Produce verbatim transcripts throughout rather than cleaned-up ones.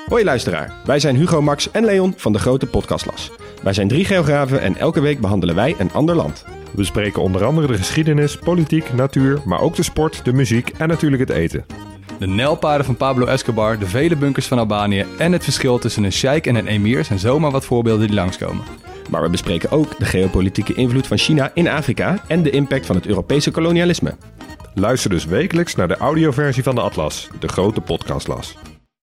Hoi luisteraar, wij zijn Hugo, Max en Leon van de Grote Podcastlas. Wij zijn drie geografen en elke week behandelen wij een ander land. We bespreken onder andere de geschiedenis, politiek, natuur, maar ook de sport, de muziek en natuurlijk het eten. De nijlpaarden van Pablo Escobar, de vele bunkers van Albanië en het verschil tussen een sheik en een emir zijn zomaar wat voorbeelden die langskomen. Maar we bespreken ook de geopolitieke invloed van China in Afrika en de impact van het Europese kolonialisme. Luister dus wekelijks naar de audioversie van de Atlas, de Grote Podcastlas.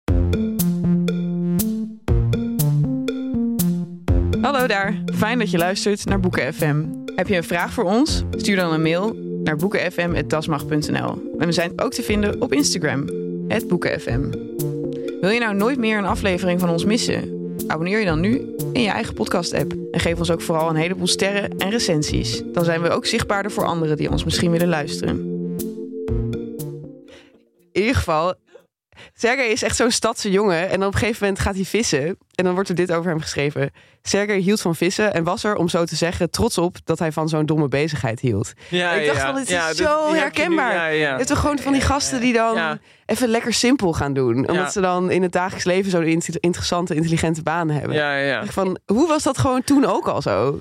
Hallo daar, fijn dat je luistert naar Boeken F M. Heb je een vraag voor ons? Stuur dan een mail naar boeken f m at dasmag punt n l. En we zijn ook te vinden op Instagram, at boeken f m. Wil je nou nooit meer een aflevering van ons missen? Abonneer je dan nu in je eigen podcast-app. En geef ons ook vooral een heleboel sterren en recensies. Dan zijn we ook zichtbaarder voor anderen die ons misschien willen luisteren. In ieder geval, Sergej is echt zo'n stadse jongen. En dan op een gegeven moment gaat hij vissen. En dan wordt er dit over hem geschreven. Sergej hield van vissen en was er, om zo te zeggen, trots op dat hij van zo'n domme bezigheid hield. Ja, ik dacht ja, van, het is ja, zo dit, herkenbaar. Ja, ja. Het is toch gewoon van die gasten die dan ja. even lekker simpel gaan doen. Omdat ja. ze dan in het dagelijks leven zo'n interessante, intelligente banen hebben. Ja, ja. Van, hoe was dat gewoon toen ook al zo?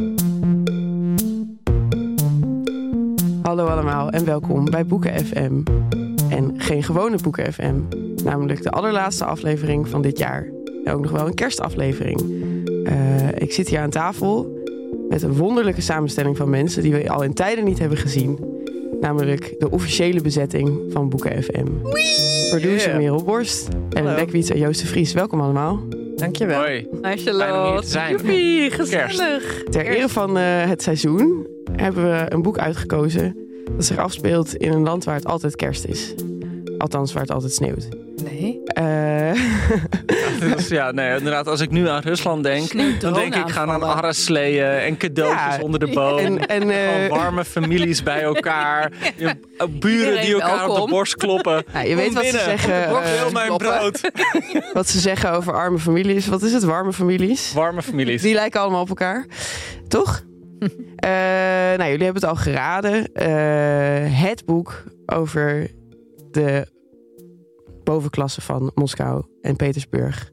Hallo allemaal en welkom bij Boeken F M. En geen gewone Boeken F M. Namelijk de allerlaatste aflevering van dit jaar. En ook nog wel een kerstaflevering. Uh, ik zit hier aan tafel met een wonderlijke samenstelling van mensen die we al in tijden niet hebben gezien. Namelijk de officiële bezetting van Boeken F M. Wee! Producer yeah. Merel Borst en Lekwiets en Joost de Vries. Welkom allemaal. Dankjewel. Hoi. Hi Charlotte. Joepie, gezellig. Ter ere van uh, het seizoen hebben we een boek uitgekozen dat zich afspeelt in een land waar het altijd kerst is. Althans, waar het altijd sneeuwt. Nee. Uh... Ja, dus, ja, nee, inderdaad. Als ik nu aan Rusland denk, dan denk ik gaan aan arresleeën en cadeautjes ja, onder de boom. En, en uh... warme families bij elkaar. Ja. Buren Iedereen die elkaar welkom. op de borst kloppen. Ja, je weet wat binnen. ze zeggen. Wil uh, mijn brood. Wat ze zeggen over arme families. Wat is het? Warme families? Warme families. Die lijken allemaal op elkaar. Toch? uh, nou, jullie hebben het al geraden. Uh, het boek over de bovenklasse van Moskou en Petersburg.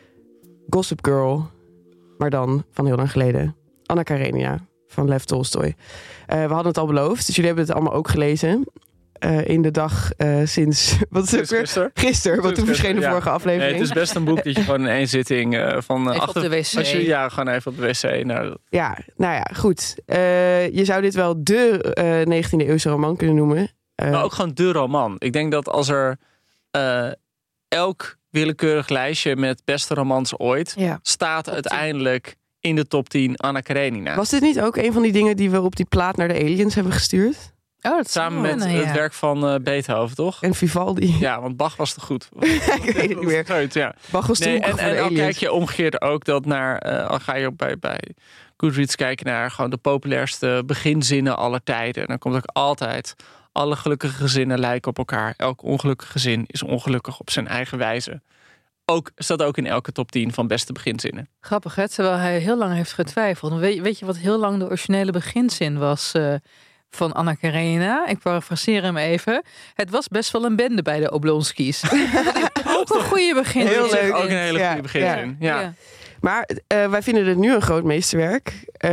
Gossip Girl, maar dan van heel lang geleden. Anna Karenina van Lev Tolstoy. Uh, we hadden het al beloofd, dus jullie hebben het allemaal ook gelezen. Uh, in de dag uh, sinds... Wat is het weer? Gisteren. Gisteren, want toen verscheen de ja. vorige aflevering. Nee, het is best een boek dat je gewoon in één zitting uh, van... Uh, even achter, op de wc. Als je, ja, gewoon even op de wc. Nou, ja, nou ja, goed. Uh, je zou dit wel de uh, negentiende eeuwse roman kunnen noemen. Uh, maar ook gewoon de roman. Ik denk dat als er uh, elk willekeurig lijstje met beste romans ooit... Ja. staat uiteindelijk in de top tien Anna Karenina. Was dit niet ook een van die dingen die we op die plaat naar de aliens hebben gestuurd? Oh, dat Samen met nou, ja. het werk van uh, Beethoven, toch? En Vivaldi. Ja, want Bach was te goed. Ik weet het niet meer. Goed, ja. Bach was te nee, goed en, voor en de dan kijk je omgekeerd ook dat naar... Uh, al ga je ook bij, bij Goodreads kijken naar gewoon de populairste beginzinnen aller tijden. En dan komt ook altijd... Alle gelukkige gezinnen lijken op elkaar. Elk ongelukkig gezin is ongelukkig op zijn eigen wijze. Ook, staat ook in elke top tien van beste beginzinnen. Grappig, hè? Terwijl hij heel lang heeft getwijfeld. Weet, weet je wat heel lang de originele beginzin was uh, van Anna Karenina? Ik parafraseer hem even. Het was best wel een bende bij de Oblonskis. Ook een goede beginzin. Heel leuk. Ook een hele goede ja, beginzin. Ja. Ja. Ja. Maar uh, wij vinden het nu een groot meesterwerk. Uh,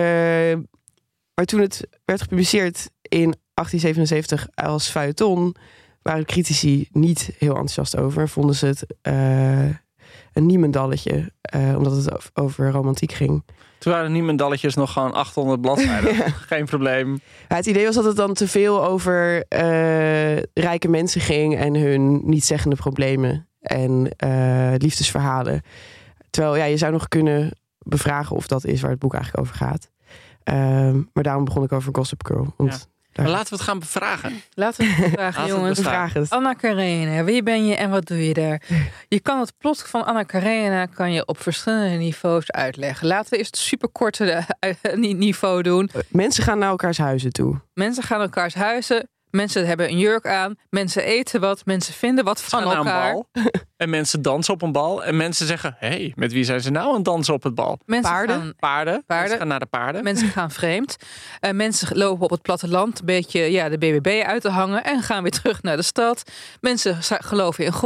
maar toen het werd gepubliceerd in achttien zevenenzeventig als feuilleton... waren critici niet heel enthousiast over. Vonden ze het uh, een niemendalletje. Uh, omdat het over romantiek ging. Toen waren niemendalletjes nog gewoon achthonderd bladzijden. Ja. Geen probleem. Ja, het idee was dat het dan te veel over uh, rijke mensen ging... en hun niet-zeggende problemen en uh, liefdesverhalen. Terwijl ja, je zou nog kunnen bevragen of dat is waar het boek eigenlijk over gaat. Uh, maar daarom begon ik over Gossip Girl. Want ja. Maar laten we het gaan bevragen. Laten we het bevragen, jongens. Bevragen. Anna Karenina, wie ben je en wat doe je daar? Je kan het plot van Anna Karenina kan je op verschillende niveaus uitleggen. Laten we eerst het superkorte niveau doen. Mensen gaan naar elkaars huizen toe. Mensen gaan naar elkaars huizen. Mensen hebben een jurk aan. Mensen eten wat. Mensen vinden wat van elkaar. Naar een bal. En mensen dansen op een bal. En mensen zeggen, hé, hey, met wie zijn ze nou aan het dansen op het bal? Mensen paarden. Gaan, paarden. paarden. Mensen gaan naar de paarden. Mensen gaan vreemd. Uh, mensen lopen op het platteland een beetje ja, de B B B uit te hangen. En gaan weer terug naar de stad. Mensen geloven in God.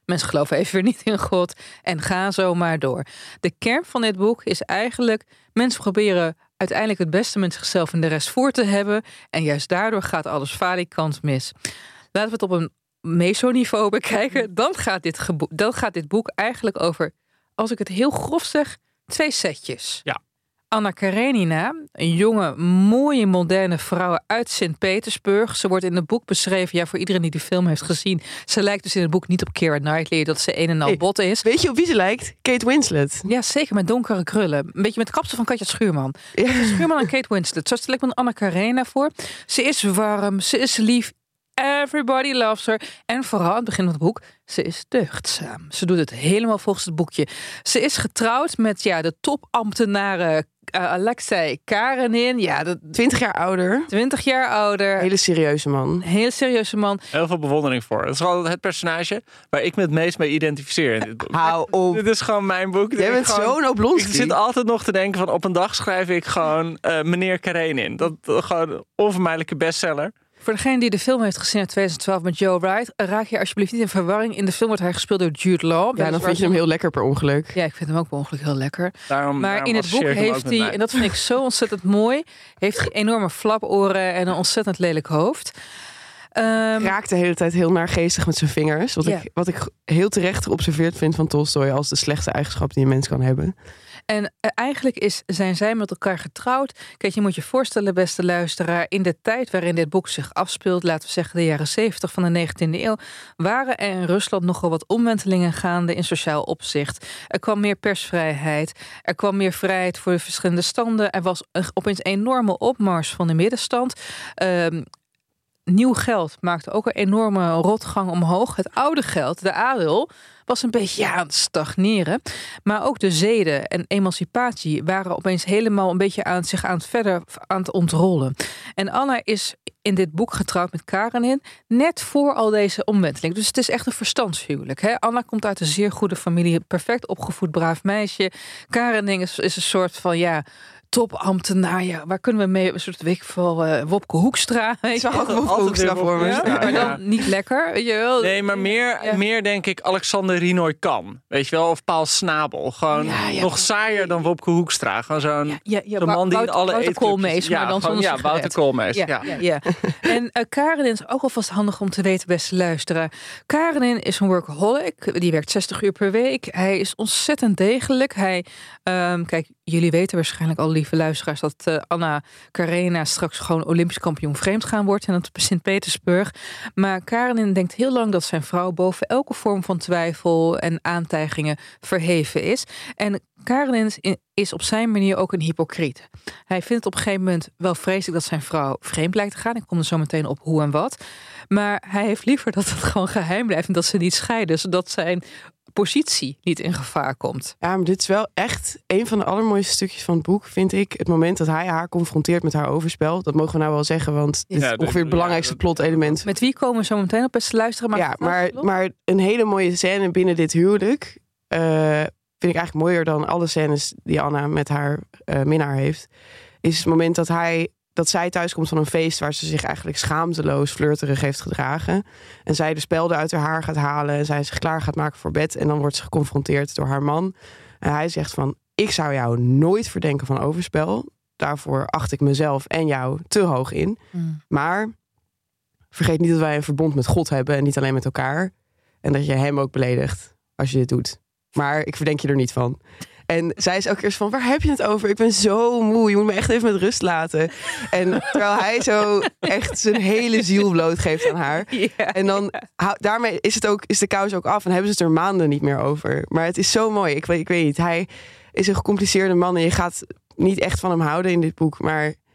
Mensen geloven even weer niet in God en gaan zo maar door. De kern van dit boek is eigenlijk... mensen proberen uiteindelijk het beste met zichzelf en de rest voor te hebben. En juist daardoor gaat alles falikant mis. Laten we het op een mesoniveau bekijken. Dan gaat dit, gebo- dan gaat dit boek eigenlijk over, als ik het heel grof zeg, twee setjes. Ja. Anna Karenina, een jonge, mooie, moderne vrouw uit Sint-Petersburg. Ze wordt in het boek beschreven, ja, voor iedereen die de film heeft gezien. Ze lijkt dus in het boek niet op Keira Knightley, dat ze een en al Hey, bot is. Weet je op wie ze lijkt? Kate Winslet. Ja, zeker, met donkere krullen. Een beetje met het kapsel van Katja Schuurman. Ja. Katja Schuurman en Kate Winslet. Zo stel ik me Anna Karenina voor. Ze is warm, ze is lief. Everybody loves her. En vooral aan het begin van het boek, ze is deugdzaam. Ze doet het helemaal volgens het boekje. Ze is getrouwd met ja, de topambtenaren uh, Alexei Karenin. Ja, de, twintig jaar ouder. twintig jaar ouder. Hele serieuze man. Een hele serieuze man. Heel veel bewondering voor. Dat is gewoon het personage waar ik me het meest mee identificeer in dit boek. Hou op. Dit is gewoon mijn boek. Jij bent zo'n Oblonsky. Ik zit altijd nog te denken van op een dag schrijf ik gewoon uh, meneer Karenin. Dat uh, gewoon een onvermijdelijke bestseller. Voor degene die de film heeft gezien in twintig twaalf met Joe Wright, raak je alsjeblieft niet in verwarring. In de film wordt hij gespeeld door Jude Law. Ja, dan vind je hem heel lekker per ongeluk. Ja, ik vind hem ook per ongeluk heel lekker. Daarom, maar daarom in het boek associeer ik hem ook heeft met hij, mij. en dat vind ik zo ontzettend mooi, heeft hij enorme flaporen en een ontzettend lelijk hoofd. Um, Raakt de hele tijd heel naargeestig met zijn vingers. Wat, Ja. ik, wat ik heel terecht geobserveerd vind van Tolstoy als de slechtste eigenschap die een mens kan hebben. En uh, eigenlijk is, zijn zij met elkaar getrouwd. Kijk, je moet je voorstellen, beste luisteraar, in de tijd waarin dit boek zich afspeelt, laten we zeggen de jaren zeventig van de negentiende eeuw, waren er in Rusland nogal wat omwentelingen gaande in sociaal opzicht. Er kwam meer persvrijheid, er kwam meer vrijheid voor de verschillende standen. Er was een, opeens een enorme opmars van de middenstand. Um, Nieuw geld maakte ook een enorme rotgang omhoog. Het oude geld, de adel, was een beetje ja, aan het stagneren. Maar ook de zeden en emancipatie waren opeens helemaal een beetje aan zich aan het verder aan het ontrollen. En Anna is in dit boek getrouwd met Karenin net voor al deze omwenteling. Dus het is echt een verstandshuwelijk. Hè? Anna komt uit een zeer goede familie, perfect opgevoed, braaf meisje. Karenin is, is een soort van ja. topambtenaar, ja, waar kunnen we mee? Een soort week van uh, Wopke Hoekstra. Ik zag ook Altijd Wopke Hoekstra weer voor me. Wopke Ja, Hoekstra. maar Ja. dan niet lekker, weet je wel. Nee, maar meer, Ja. meer denk ik Alexander Rinoy Kan. Weet je wel? Of Paul Snabel. Gewoon Ja, ja. nog saaier dan Wopke Hoekstra. Gewoon zo'n Ja, ja, ja, zo'n man die in Wouter- alle Wouter eetclubjes- Koolmees, maar ja, dan gewoon, zonder ja, sigaret. Wouter Koolmees. Ja, Ja. ja, ja. En uh, Karenin is ook alvast handig om te weten, beste luisteraar. Karenin is een workaholic. Die werkt zestig uur per week. Hij is ontzettend degelijk. Hij, um, kijk, jullie weten waarschijnlijk al, lieve luisteraars, dat uh, Anna Karenina straks gewoon Olympisch kampioen vreemd gaan wordt in Sint-Petersburg. Maar Karenin denkt heel lang dat zijn vrouw boven elke vorm van twijfel en aantijgingen verheven is. En Karenin is op zijn manier ook een hypocriet. Hij vindt het op een gegeven moment wel vreselijk dat zijn vrouw vreemd lijkt te gaan. Ik kom er zo meteen op hoe en wat. Maar hij heeft liever dat het gewoon geheim blijft en dat ze niet scheiden, zodat zijn positie niet in gevaar komt. Ja, maar dit is wel echt een van de allermooiste stukjes van het boek, vind ik. Het moment dat hij haar confronteert met haar overspel. Dat mogen we nou wel zeggen, want dit Ja, is dat- ongeveer het belangrijkste ja, dat- plotelement. Met wie komen we zo meteen op, beste luisteren? Maar Ja, maar, maar een hele mooie scène binnen dit huwelijk uh, vind ik eigenlijk mooier dan alle scènes die Anna met haar uh, minnaar heeft. Is het moment dat hij dat zij thuis komt van een feest waar ze zich eigenlijk schaamteloos flirterig heeft gedragen. En zij de spelden uit haar haar gaat halen en zij zich klaar gaat maken voor bed. En dan wordt ze geconfronteerd door haar man. En hij zegt van, ik zou jou nooit verdenken van overspel. Daarvoor acht ik mezelf en jou te hoog in. Mm. Maar vergeet niet dat wij een verbond met God hebben en niet alleen met elkaar. En dat je hem ook beledigt als je dit doet. Maar ik verdenk je er niet van. En zij is ook eerst van, waar heb je het over? Ik ben zo moe, je moet me echt even met rust laten. En terwijl hij zo echt zijn hele ziel blootgeeft aan haar. Ja. En dan, hou- daarmee is, het ook, is de kous ook af en hebben ze het er maanden niet meer over. Maar het is zo mooi, ik weet, ik weet niet. Hij is een gecompliceerde man en je gaat niet echt van hem houden in dit boek. Maar uh,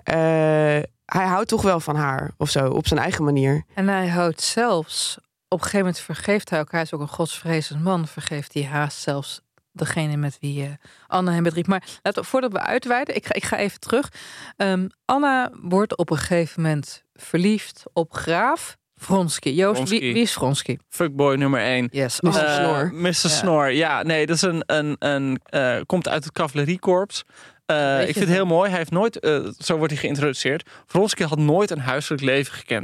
hij houdt toch wel van haar of zo, op zijn eigen manier. En hij houdt zelfs, op een gegeven moment vergeeft hij elkaar. Hij is ook een godsvrezend man, vergeeft hij haast zelfs degene met wie uh, Anna hem bedriegt. Maar laten we, voordat we uitweiden, ik ga, ik ga even terug. Um, Anna wordt op een gegeven moment verliefd op Graaf Vronsky. Joost, Vronsky. Wie, wie is Vronsky? Fuckboy nummer één. Yes. mister Eh, Snor. mister Ja. Snor, ja. Nee, dat is een, een, een uh, komt uit het cavaleriekorps. Uh, ik vind het heel mooi. Hij heeft nooit, uh, zo wordt hij geïntroduceerd. Vronsky had nooit een huiselijk leven gekend.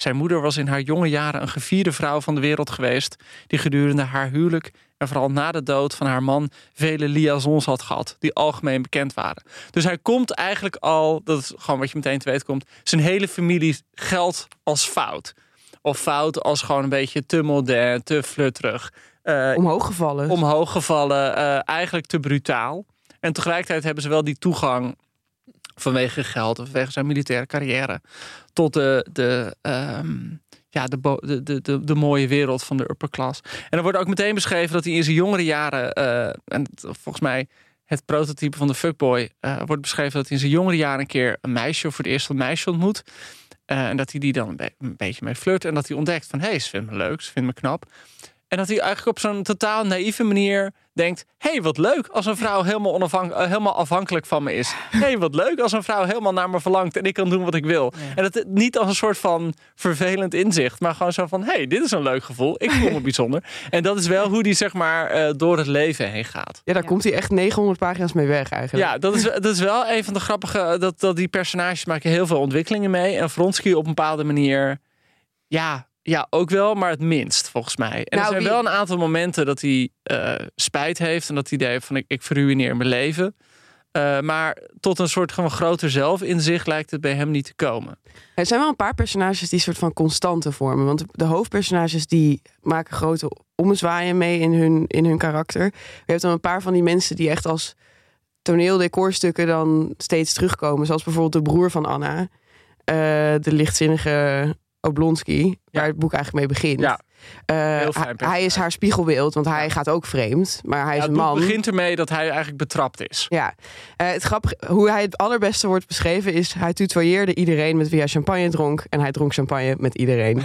Zijn moeder was in haar jonge jaren een gevierde vrouw van de wereld geweest, die gedurende haar huwelijk en vooral na de dood van haar man vele liaisons had gehad, die algemeen bekend waren. Dus hij komt eigenlijk al, dat is gewoon wat je meteen te weten komt, zijn hele familie geldt als fout. Of fout als gewoon een beetje te modern, te flirterig. Uh, omhoog gevallen. Omhoog gevallen, uh, eigenlijk te brutaal. En tegelijkertijd hebben ze wel die toegang vanwege geld of vanwege zijn militaire carrière tot de, de, um, ja, de, de, de, de, de mooie wereld van de upper class. En er wordt ook meteen beschreven dat hij in zijn jongere jaren, uh, en volgens mij het prototype van de fuckboy, uh, wordt beschreven dat hij in zijn jongere jaren een keer een meisje, of voor het eerst een meisje ontmoet. Uh, en dat hij die dan een, be- een beetje mee flirt. En dat hij ontdekt van, hé, hey, ze vindt me leuk, ze vindt me knap. En dat hij eigenlijk op zo'n totaal naïeve manier denkt, hé, hey, wat leuk als een vrouw helemaal, onafhank- uh, helemaal afhankelijk van me is. Hé, hey, wat leuk als een vrouw helemaal naar me verlangt en ik kan doen wat ik wil. Ja. En dat het niet als een soort van vervelend inzicht, maar gewoon zo van, hé, hey, dit is een leuk gevoel. Ik voel me bijzonder. En dat is wel hoe die zeg maar uh, door het leven heen gaat. Ja, daar ja. komt hij echt negenhonderd pagina's mee weg eigenlijk. Ja, dat is, dat is wel een van de grappige, dat, dat die personages maken heel veel ontwikkelingen mee. En Vronsky op een bepaalde manier, ja... Ja, ook wel, maar het minst, volgens mij. En nou, er zijn wie... wel een aantal momenten dat hij uh, spijt heeft en dat hij idee heeft van ik, ik verruineer mijn leven. Uh, maar tot een soort van groter zelfinzicht lijkt het bij hem niet te komen. Er zijn wel een paar personages die soort van constante vormen. Want de hoofdpersonages die maken grote ommezwaaien mee in hun, in hun karakter. Je hebt dan een paar van die mensen die echt als toneeldecorstukken dan steeds terugkomen. Zoals bijvoorbeeld de broer van Anna. Uh, de lichtzinnige Oblonsky, waar ja. het boek eigenlijk mee begint. Ja. Uh, hij, hij is haar spiegelbeeld, want hij gaat ook vreemd. Maar hij ja, is een man. Het begint ermee dat hij eigenlijk betrapt is. Ja. Uh, het grappige, hoe hij het allerbeste wordt beschreven is, hij tutoieerde iedereen met wie hij champagne dronk. En hij dronk champagne met iedereen.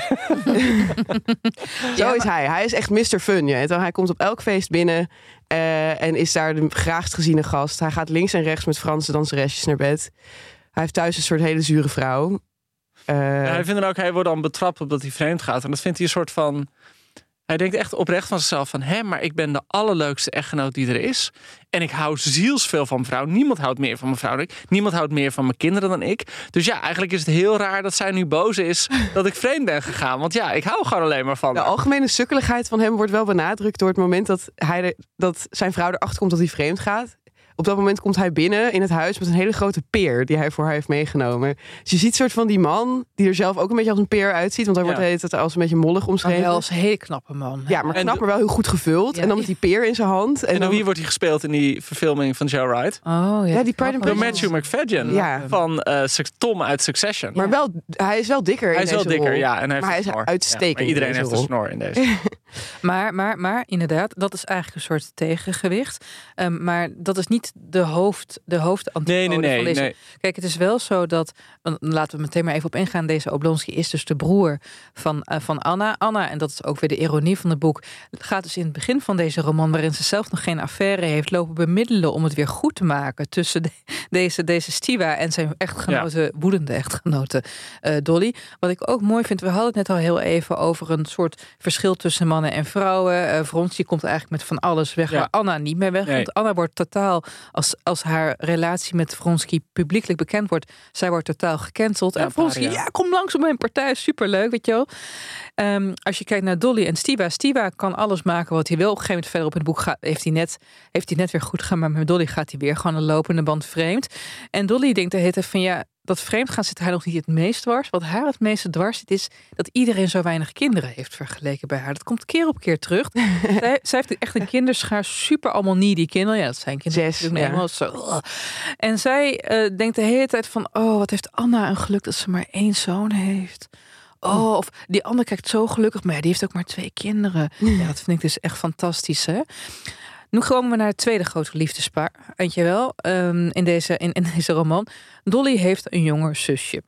Zo is hij. Hij is echt mister Fun. Ja. Hij komt op elk feest binnen uh, en is daar de graagst geziene gast. Hij gaat links en rechts met Franse danseresjes naar bed. Hij heeft thuis een soort hele zure vrouw. Uh, ja, hij vindt dan ook, hij wordt dan betrapt op dat hij vreemd gaat. En dat vindt hij een soort van... Hij denkt echt oprecht van zichzelf van... hé, maar ik ben de allerleukste echtgenoot die er is. En ik hou zielsveel van mijn vrouw. Niemand houdt meer van mijn vrouw dan ik. Niemand houdt meer van mijn kinderen dan ik. Dus ja, eigenlijk is het heel raar dat zij nu boos is... dat ik vreemd ben gegaan. Want ja, ik hou gewoon alleen maar van de haar. Algemene sukkeligheid van hem wordt wel benadrukt... door het moment dat, hij er, dat zijn vrouw erachter komt dat hij vreemd gaat... Op dat moment komt hij binnen in het huis met een hele grote peer die hij voor haar heeft meegenomen. Dus je ziet soort van die man die er zelf ook een beetje als een peer uitziet. Want hij ja. wordt het als een beetje mollig omschreven. Wel als een hele knappe man. Ja, maar knap, maar wel heel goed gevuld. Ja. En dan met die peer in zijn hand. En, en dan wie wordt hij gespeeld in die verfilming van Joe Wright? Oh ja, ja die Pride and Door Matthew McFadden ja. van uh, Tom uit Succession. Maar wel, hij is wel dikker. Hij in is wel deze dikker, rol. ja. En hij maar hij is uitstekend. Ja, maar iedereen heeft rol. een snor in deze. maar, maar, maar inderdaad, dat is eigenlijk een soort tegengewicht. Um, maar dat is niet de hoofd, de hoofdantipode nee, nee, nee, van deze. Nee. Kijk, het is wel zo dat, laten we meteen maar even op ingaan. Deze Oblonsky is dus de broer van, uh, van Anna. Anna, en dat is ook weer de ironie van het boek, gaat dus in het begin van deze roman, waarin ze zelf nog geen affaire heeft, lopen bemiddelen om het weer goed te maken tussen de, deze, deze Stiwa en zijn echtgenote, ja. woedende echtgenote uh, Dolly. Wat ik ook mooi vind, we hadden het net al heel even over een soort verschil tussen mannen en vrouwen. Uh, Vronsky komt eigenlijk met van alles weg, ja. waar Anna niet meer weg. Nee. Want Anna wordt totaal, als, als haar relatie met Vronsky publiekelijk bekend wordt, zij wordt totaal gecanceld. Ja, en Vronsky, ja. ja, kom langs op mijn partij, superleuk, weet je wel. Um, als je kijkt naar Dolly en Stiwa, Stiwa kan alles maken wat hij wil. Op een gegeven moment verder op in het boek gaat, heeft hij net, heeft hij net weer goed gedaan, maar met Dolly gaat hij weer gewoon een lopende band vreemd. En Dolly denkt de hele tijd van ja, dat vreemd gaan zit haar nog niet het meest dwars. Wat haar het meeste dwars zit is dat iedereen zo weinig kinderen heeft vergeleken bij haar. Dat komt keer op keer terug. zij, zij heeft echt een kinderschaar, super allemaal needy kinderen. Ja, dat zijn kinderen. Zes, ja. helemaal zo. En zij uh, denkt de hele tijd van, oh, wat heeft Anna een geluk dat ze maar één zoon heeft. Oh, of die ander kijkt zo gelukkig, maar ja, die heeft ook maar twee kinderen. Ja, dat vind ik dus echt fantastisch, hè. Nu komen we naar het tweede grote liefdespaar. Weet je wel, um, in, deze, in, in deze roman. Dolly heeft een jonger zusje.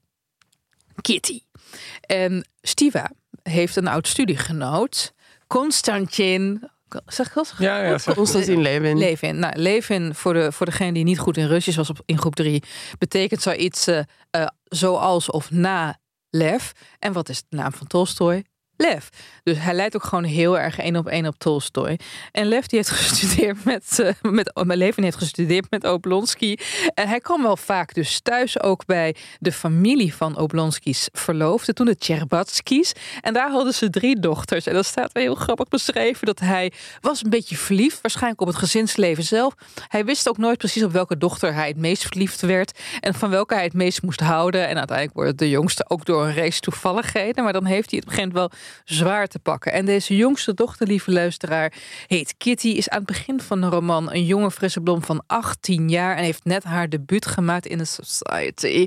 Kitty. En Stiwa heeft een oud studiegenoot. Konstantin. Zeg ik dat? Ja, ja. Konstantin Levin. Levin. Nou, Levin, voor, de, voor degene die niet goed in Russisch was op, in groep drie, betekent zoiets uh, uh, zoals of na Lev. En wat is de naam van Tolstoj? Lev. Dus hij lijkt ook gewoon heel erg één op één op Tolstoy. En Lev die heeft gestudeerd met, uh, met oh, mijn leven heeft gestudeerd met Oblonsky. En hij kwam wel vaak dus thuis ook bij de familie van Oblonsky's verloofde, toen de Tcherbatskys. En daar hadden ze drie dochters. En dat staat wel heel grappig beschreven dat hij was een beetje verliefd, waarschijnlijk op het gezinsleven zelf. Hij wist ook nooit precies op welke dochter hij het meest verliefd werd en van welke hij het meest moest houden. En uiteindelijk wordt de jongste ook door een race toevalligheden. Maar dan heeft hij het begint wel zwaar te pakken. En deze jongste dochter, lieve luisteraar, heet Kitty, is aan het begin van de roman een jonge frisse blom van achttien jaar en heeft net haar debuut gemaakt in de Society.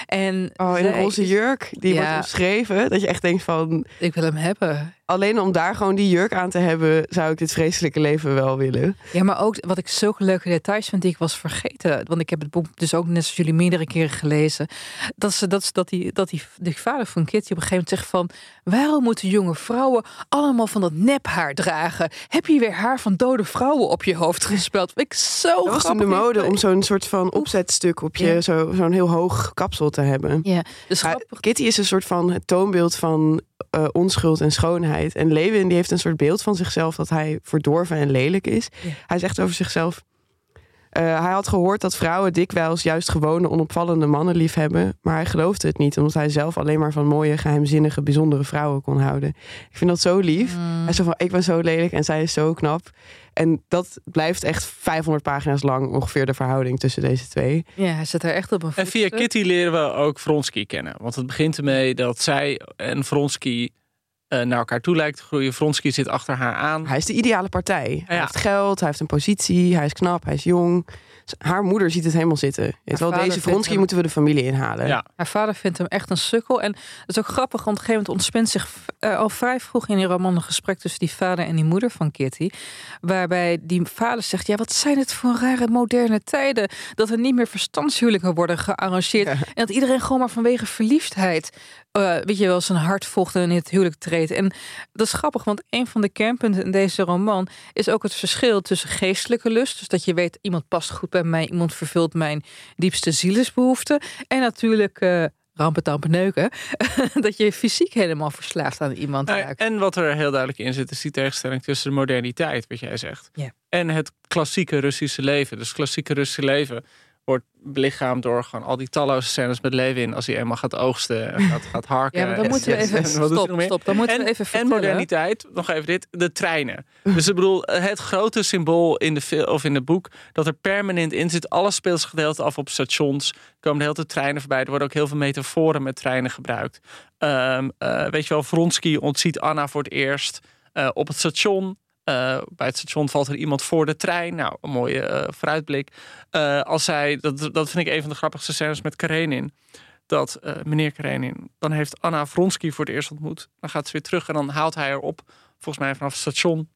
En oh, in een roze jurk, die ja, wordt omschreven, dat je echt denkt van, ik wil hem hebben. Alleen om daar gewoon die jurk aan te hebben, zou ik dit vreselijke leven wel willen. Ja, maar ook wat ik zulke leuke details vind die ik was vergeten. Want ik heb het boek dus ook net zoals jullie meerdere keren gelezen. Dat, ze, dat, dat, die, dat die, die vader van Kitty op een gegeven moment zegt van, waarom moeten jonge vrouwen allemaal van dat nephaar dragen? Heb je weer haar van dode vrouwen op je hoofd gespeld? Ik zo dat was toen de mode om zo'n soort van opzetstuk op je, ja. zo, zo'n heel hoog kapsel te hebben. Ja, dus ja, Kitty is een soort van het toonbeeld van Uh, onschuld en schoonheid. En Lewin die heeft een soort beeld van zichzelf dat hij verdorven en lelijk is. Ja. Hij zegt over zichzelf, uh, hij had gehoord dat vrouwen dikwijls juist gewone onopvallende mannen lief hebben, maar hij geloofde het niet, omdat hij zelf alleen maar van mooie, geheimzinnige, bijzondere vrouwen kon houden. Ik vind dat zo lief. Mm. Hij zegt van, ik ben zo lelijk en zij is zo knap. En dat blijft echt vijfhonderd pagina's lang ongeveer de verhouding tussen deze twee. Ja, hij zit er echt op een voetstuk. En via Kitty leren we ook Vronsky kennen. Want het begint ermee dat zij en Vronsky uh, naar elkaar toe lijkt te groeien. Vronsky zit achter haar aan. Hij is de ideale partij. Ja. Hij heeft geld, hij heeft een positie, hij is knap, hij is jong. Haar moeder ziet het helemaal zitten. Weet wel, deze Vronsky moeten we de familie inhalen. Ja. Haar vader vindt hem echt een sukkel. En het is ook grappig, want op een gegeven moment ontspint zich uh, al vrij vroeg in die roman een gesprek tussen die vader en die moeder van Kitty. Waarbij die vader zegt, ja, wat zijn het voor rare moderne tijden. Dat er niet meer verstandshuwelijken worden gearrangeerd. Ja. En dat iedereen gewoon maar vanwege verliefdheid Uh, weet je wel, zijn hart volgt en in het huwelijk treedt. En dat is grappig, want een van de kernpunten in deze roman is ook het verschil tussen geestelijke lust, dus dat je weet, iemand past goed bij mij, iemand vervult mijn diepste zielsbehoeften, en natuurlijk uh, rampen, tampen, neuken, dat je fysiek helemaal verslaafd aan iemand raakt. En wat er heel duidelijk in zit, is die tegenstelling tussen de moderniteit, wat jij zegt, ja. en het klassieke Russische leven. Dus het klassieke Russische leven wordt belichaamd door gewoon al die talloze scènes met Lewin als hij eenmaal gaat oogsten en gaat, gaat harken. Ja, maar dan en, moeten we even, stop, stop, dan moeten en, we even vertellen. En moderniteit, nog even dit, de treinen. Dus ik bedoel, het grote symbool in de film of in het boek, dat er permanent in zit, alles speelt zich gedeelte af op stations, er komen de hele tijd treinen voorbij, er worden ook heel veel metaforen met treinen gebruikt. Um, uh, weet je wel, Vronsky ontziet Anna voor het eerst uh, op het station. Uh, bij het station valt er iemand voor de trein. Nou, een mooie uh, vooruitblik. Uh, als zij, dat, dat vind ik een van de grappigste scènes met Karenin. Dat uh, meneer Karenin, dan heeft Anna Vronsky voor het eerst ontmoet. Dan gaat ze weer terug en dan haalt hij haar op. Volgens mij vanaf het station.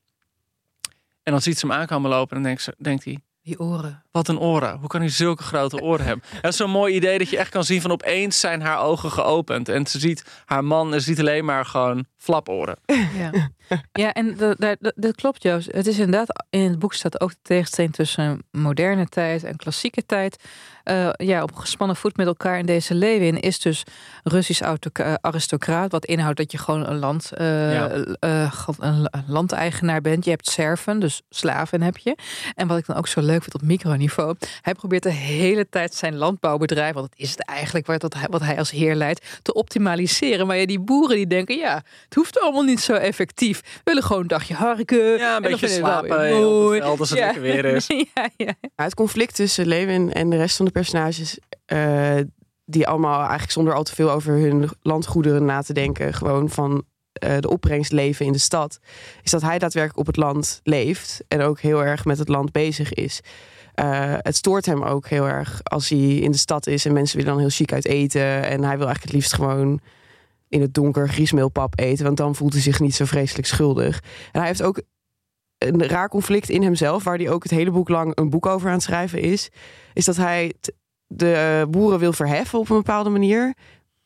En dan ziet ze hem aankomen lopen en dan denkt, ze, denkt hij, die oren. Wat een oren. Hoe kan hij zulke grote oren hebben? Dat is zo'n mooi idee dat je echt kan zien van opeens zijn haar ogen geopend. En ze ziet haar man en ze ziet alleen maar gewoon flaporen. Ja, ja en dat, dat, dat klopt, Joost. Het is inderdaad, in het boek staat ook de tegenstelling tussen moderne tijd en klassieke tijd. Uh, ja, op gespannen voet met elkaar in deze Lewin is dus Russisch aristocraat. Wat inhoudt dat je gewoon een, land, uh, ja. uh, een landeigenaar bent. Je hebt serven, dus slaven heb je. En wat ik dan ook zo leuk vind op microniveau. Hij probeert de hele tijd zijn landbouwbedrijf, want dat is het eigenlijk wat, wat hij als heer leidt, te optimaliseren. Maar ja, die boeren die denken, ja, het hoeft allemaal niet zo effectief. We willen gewoon een dagje harken. Ja, een beetje slapen op het veld als het ja. lekker weer is. ja, ja. Het conflict tussen Lewin en de rest van de personages, uh, die allemaal eigenlijk zonder al te veel over hun landgoederen na te denken, gewoon van uh, de opbrengst leven in de stad, is dat hij daadwerkelijk op het land leeft en ook heel erg met het land bezig is. Uh, het stoort hem ook heel erg als hij in de stad is en mensen willen dan heel chic uit eten en hij wil eigenlijk het liefst gewoon in het donker griesmeelpap eten, want dan voelt hij zich niet zo vreselijk schuldig. En hij heeft ook een raar conflict in hemzelf, waar hij ook het hele boek lang een boek over aan het schrijven is, is dat hij t- de boeren wil verheffen op een bepaalde manier.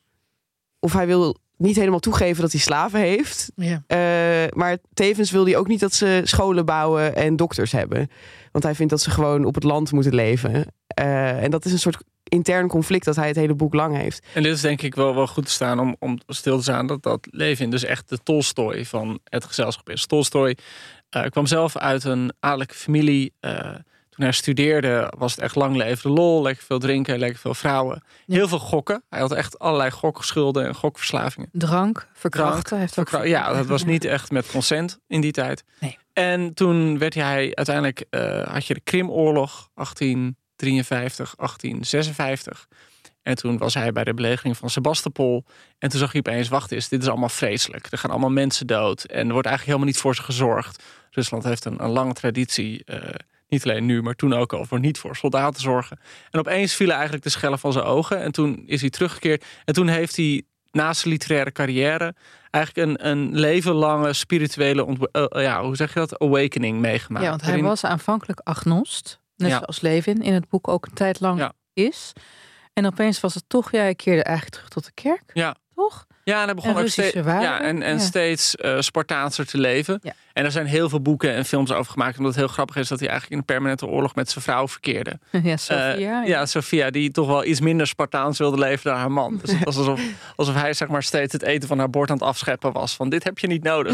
Of hij wil niet helemaal toegeven dat hij slaven heeft. Ja. Uh, maar tevens wil hij ook niet dat ze scholen bouwen en dokters hebben. Want hij vindt dat ze gewoon op het land moeten leven. Uh, en dat is een soort intern conflict dat hij het hele boek lang heeft. En dit is denk ik wel, wel goed te staan om, om stil te staan dat dat Levin dus echt de Tolstoj van het gezelschap is. Tolstoj uh, kwam zelf uit een adellijke familie. Uh, toen hij studeerde was het echt lang leven de lol, lekker veel drinken, lekker veel vrouwen. Ja. Heel veel gokken. Hij had echt allerlei gokschulden en gokverslavingen. Drank, verkrachten. Drank, heeft ook verkra- ja, dat was niet echt met consent in die tijd. Nee. En toen werd hij uiteindelijk, uh, had je de Krimoorlog, achttien drieënvijftig, achttien zesenvijftig. En toen was hij bij de belegering van Sebastopol. En toen zag hij opeens, wacht eens, dit is allemaal vreselijk. Er gaan allemaal mensen dood. En er wordt eigenlijk helemaal niet voor ze gezorgd. Rusland heeft een, een lange traditie, uh, niet alleen nu, maar toen ook al, voor niet voor soldaten zorgen. En opeens vielen eigenlijk de schellen van zijn ogen. En toen is hij teruggekeerd. En toen heeft hij naast zijn literaire carrière eigenlijk een, een levenlange spirituele, ont- uh, ja, hoe zeg je dat, awakening meegemaakt. Ja, want hij Waarin- was aanvankelijk agnost. Net Ja. zoals Levin in het boek ook een tijd lang Ja. is. En opeens was het toch, ja, hij keerde eigenlijk terug tot de kerk. Ja. Toch? Ja, en hij begon En ook Russische steeds, waarden. ja, en, en Ja. steeds uh, Spartaanser te leven. Ja. En er zijn heel veel boeken en films over gemaakt. Omdat het heel grappig is dat hij eigenlijk in een permanente oorlog met zijn vrouw verkeerde. Ja, Sophia. Uh, ja. ja, Sophia, die toch wel iets minder Spartaans wilde leven dan haar man. Dus het was alsof, alsof hij zeg maar steeds het eten van haar bord aan het afscheppen was. Van dit heb je niet nodig.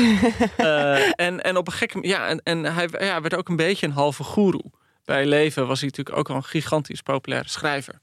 uh, en, en op een gekke ja, en, en hij ja, werd ook een beetje een halve goeroe. Bij leven was hij natuurlijk ook al een gigantisch populaire schrijver.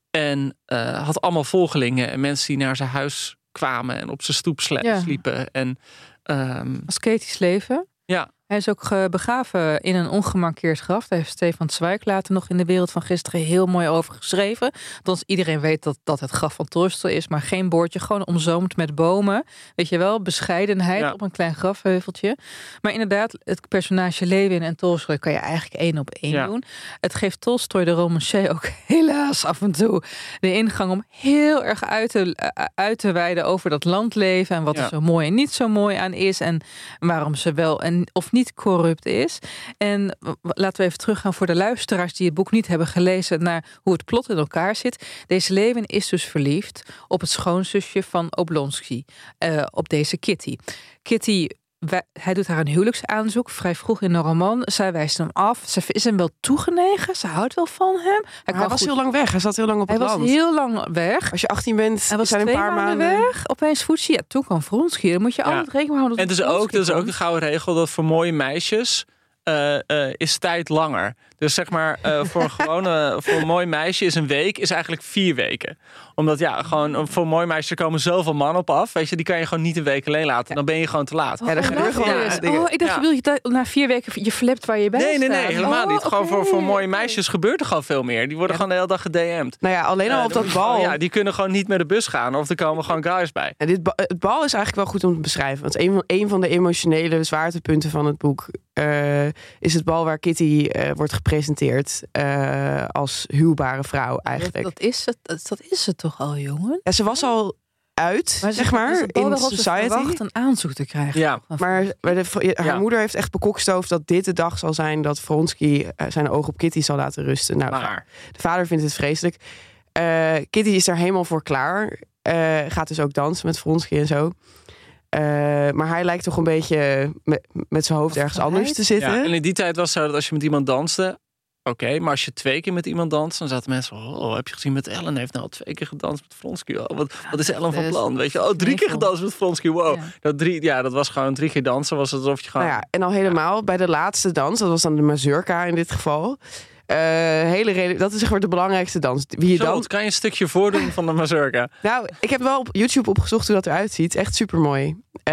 En uh, had allemaal volgelingen en mensen die naar zijn huis kwamen en op zijn stoep sle- Ja. sliepen. En, um, Asketisch leven. Ja. Hij is ook ge- begraven in een ongemarkeerd graf. Daar heeft Stefan Zweig later nog in de Wereld van Gisteren heel mooi over geschreven. Althans, iedereen weet dat dat het graf van Tolstoj is, maar geen bordje, gewoon omzoomd met bomen. Weet je wel, bescheidenheid Ja. op een klein grafheuveltje. Maar inderdaad, het personage Levin en Tolstoj kan je eigenlijk één op één Ja. doen. Het geeft Tolstoj de romancier ook helaas af en toe de ingang om heel erg uit te, uh, uit te wijden over dat landleven en wat Ja. er zo mooi en niet zo mooi aan is en waarom ze wel en of niet corrupt is. En laten we even teruggaan voor de luisteraars die het boek niet hebben gelezen naar hoe het plot in elkaar zit. Deze Levin is dus verliefd op het schoonzusje van Oblonsky, uh, op deze Kitty. Kitty, wij, hij doet haar een huwelijksaanzoek vrij vroeg in de roman. Zij wijst hem af. Ze is hem wel toegenegen. Ze houdt wel van hem. Hij, Hij kan was goed- heel lang weg. Hij zat heel lang op hij het was land. heel lang weg. Als je achttien bent, Hij was zijn twee een paar maanden, maanden weg. Opeens voedsel. Ja, toen kwam Vronsky. Dan moet je Ja. altijd rekening houden. en dat dus ook, Vronsky dus ook komt. de gouden regel dat voor mooie meisjes uh, uh, is tijd langer. Dus zeg maar, uh, voor een gewone, voor een mooi meisje is een week is eigenlijk vier weken. Omdat ja, gewoon voor een mooi meisje er komen zoveel mannen op af. Weet je, die kan je gewoon niet een week alleen laten. Dan ben je gewoon te laat. Ja, er Oh, gebeuren dat gewoon is- dingen. Oh, ik dacht, Ja. je wil je dat na vier weken je flipt waar je bij Nee, nee, nee, staat. helemaal Oh, niet. Gewoon oké, voor, voor mooie oké. meisjes gebeurt er gewoon veel meer. Die worden Ja. gewoon de hele dag ged'd. Nou ja, alleen al Uh, op dan dat moet je gewoon- bal. Ja, die kunnen gewoon niet met de bus gaan. Of er komen gewoon guys bij. En dit ba- het bal is eigenlijk wel goed om te beschrijven. Want een van, een van de emotionele zwaartepunten van het boek uh, is het bal waar Kitty uh, wordt gepresenteerd uh, als huwbare vrouw eigenlijk. Dat, dat, is het, dat, dat is het toch al, jongen? Ja, ze was al uit, Maar zeg maar, in in society. verwacht een aanzoek te krijgen. Ja. Maar bij de, haar Ja. moeder heeft echt bekokstoofd dat dit de dag zal zijn dat Vronsky uh, zijn oog op Kitty zal laten rusten. Nou, Maar de vader vindt het vreselijk. Uh, Kitty is daar helemaal voor klaar. Uh, gaat dus ook dansen met Vronsky en zo. Uh, maar hij lijkt toch een beetje met, met zijn hoofd ergens anders te zitten. ja, en in die tijd was het zo dat als je met iemand danste, oké, okay, maar als je twee keer met iemand danst, dan zaten mensen van, oh, heb je gezien met Ellen heeft nou al twee keer gedanst met Vronsky. Oh, wat, wat is Ellen van dus- plan? Weet je, oh, drie keer gedanst met Vronsky. Wow, Ja. dat drie, ja, dat was gewoon drie keer dansen. Was het alsof je gewoon. Nou ja, en al helemaal bij de laatste dans, dat was dan de mazurka in dit geval. Uh, hele reden, dat is zeg maar de belangrijkste dans. Wie je Zo, dan... kan je een stukje voordoen van de mazurka? Nou, ik heb wel op YouTube opgezocht hoe dat eruit ziet. Echt super mooi.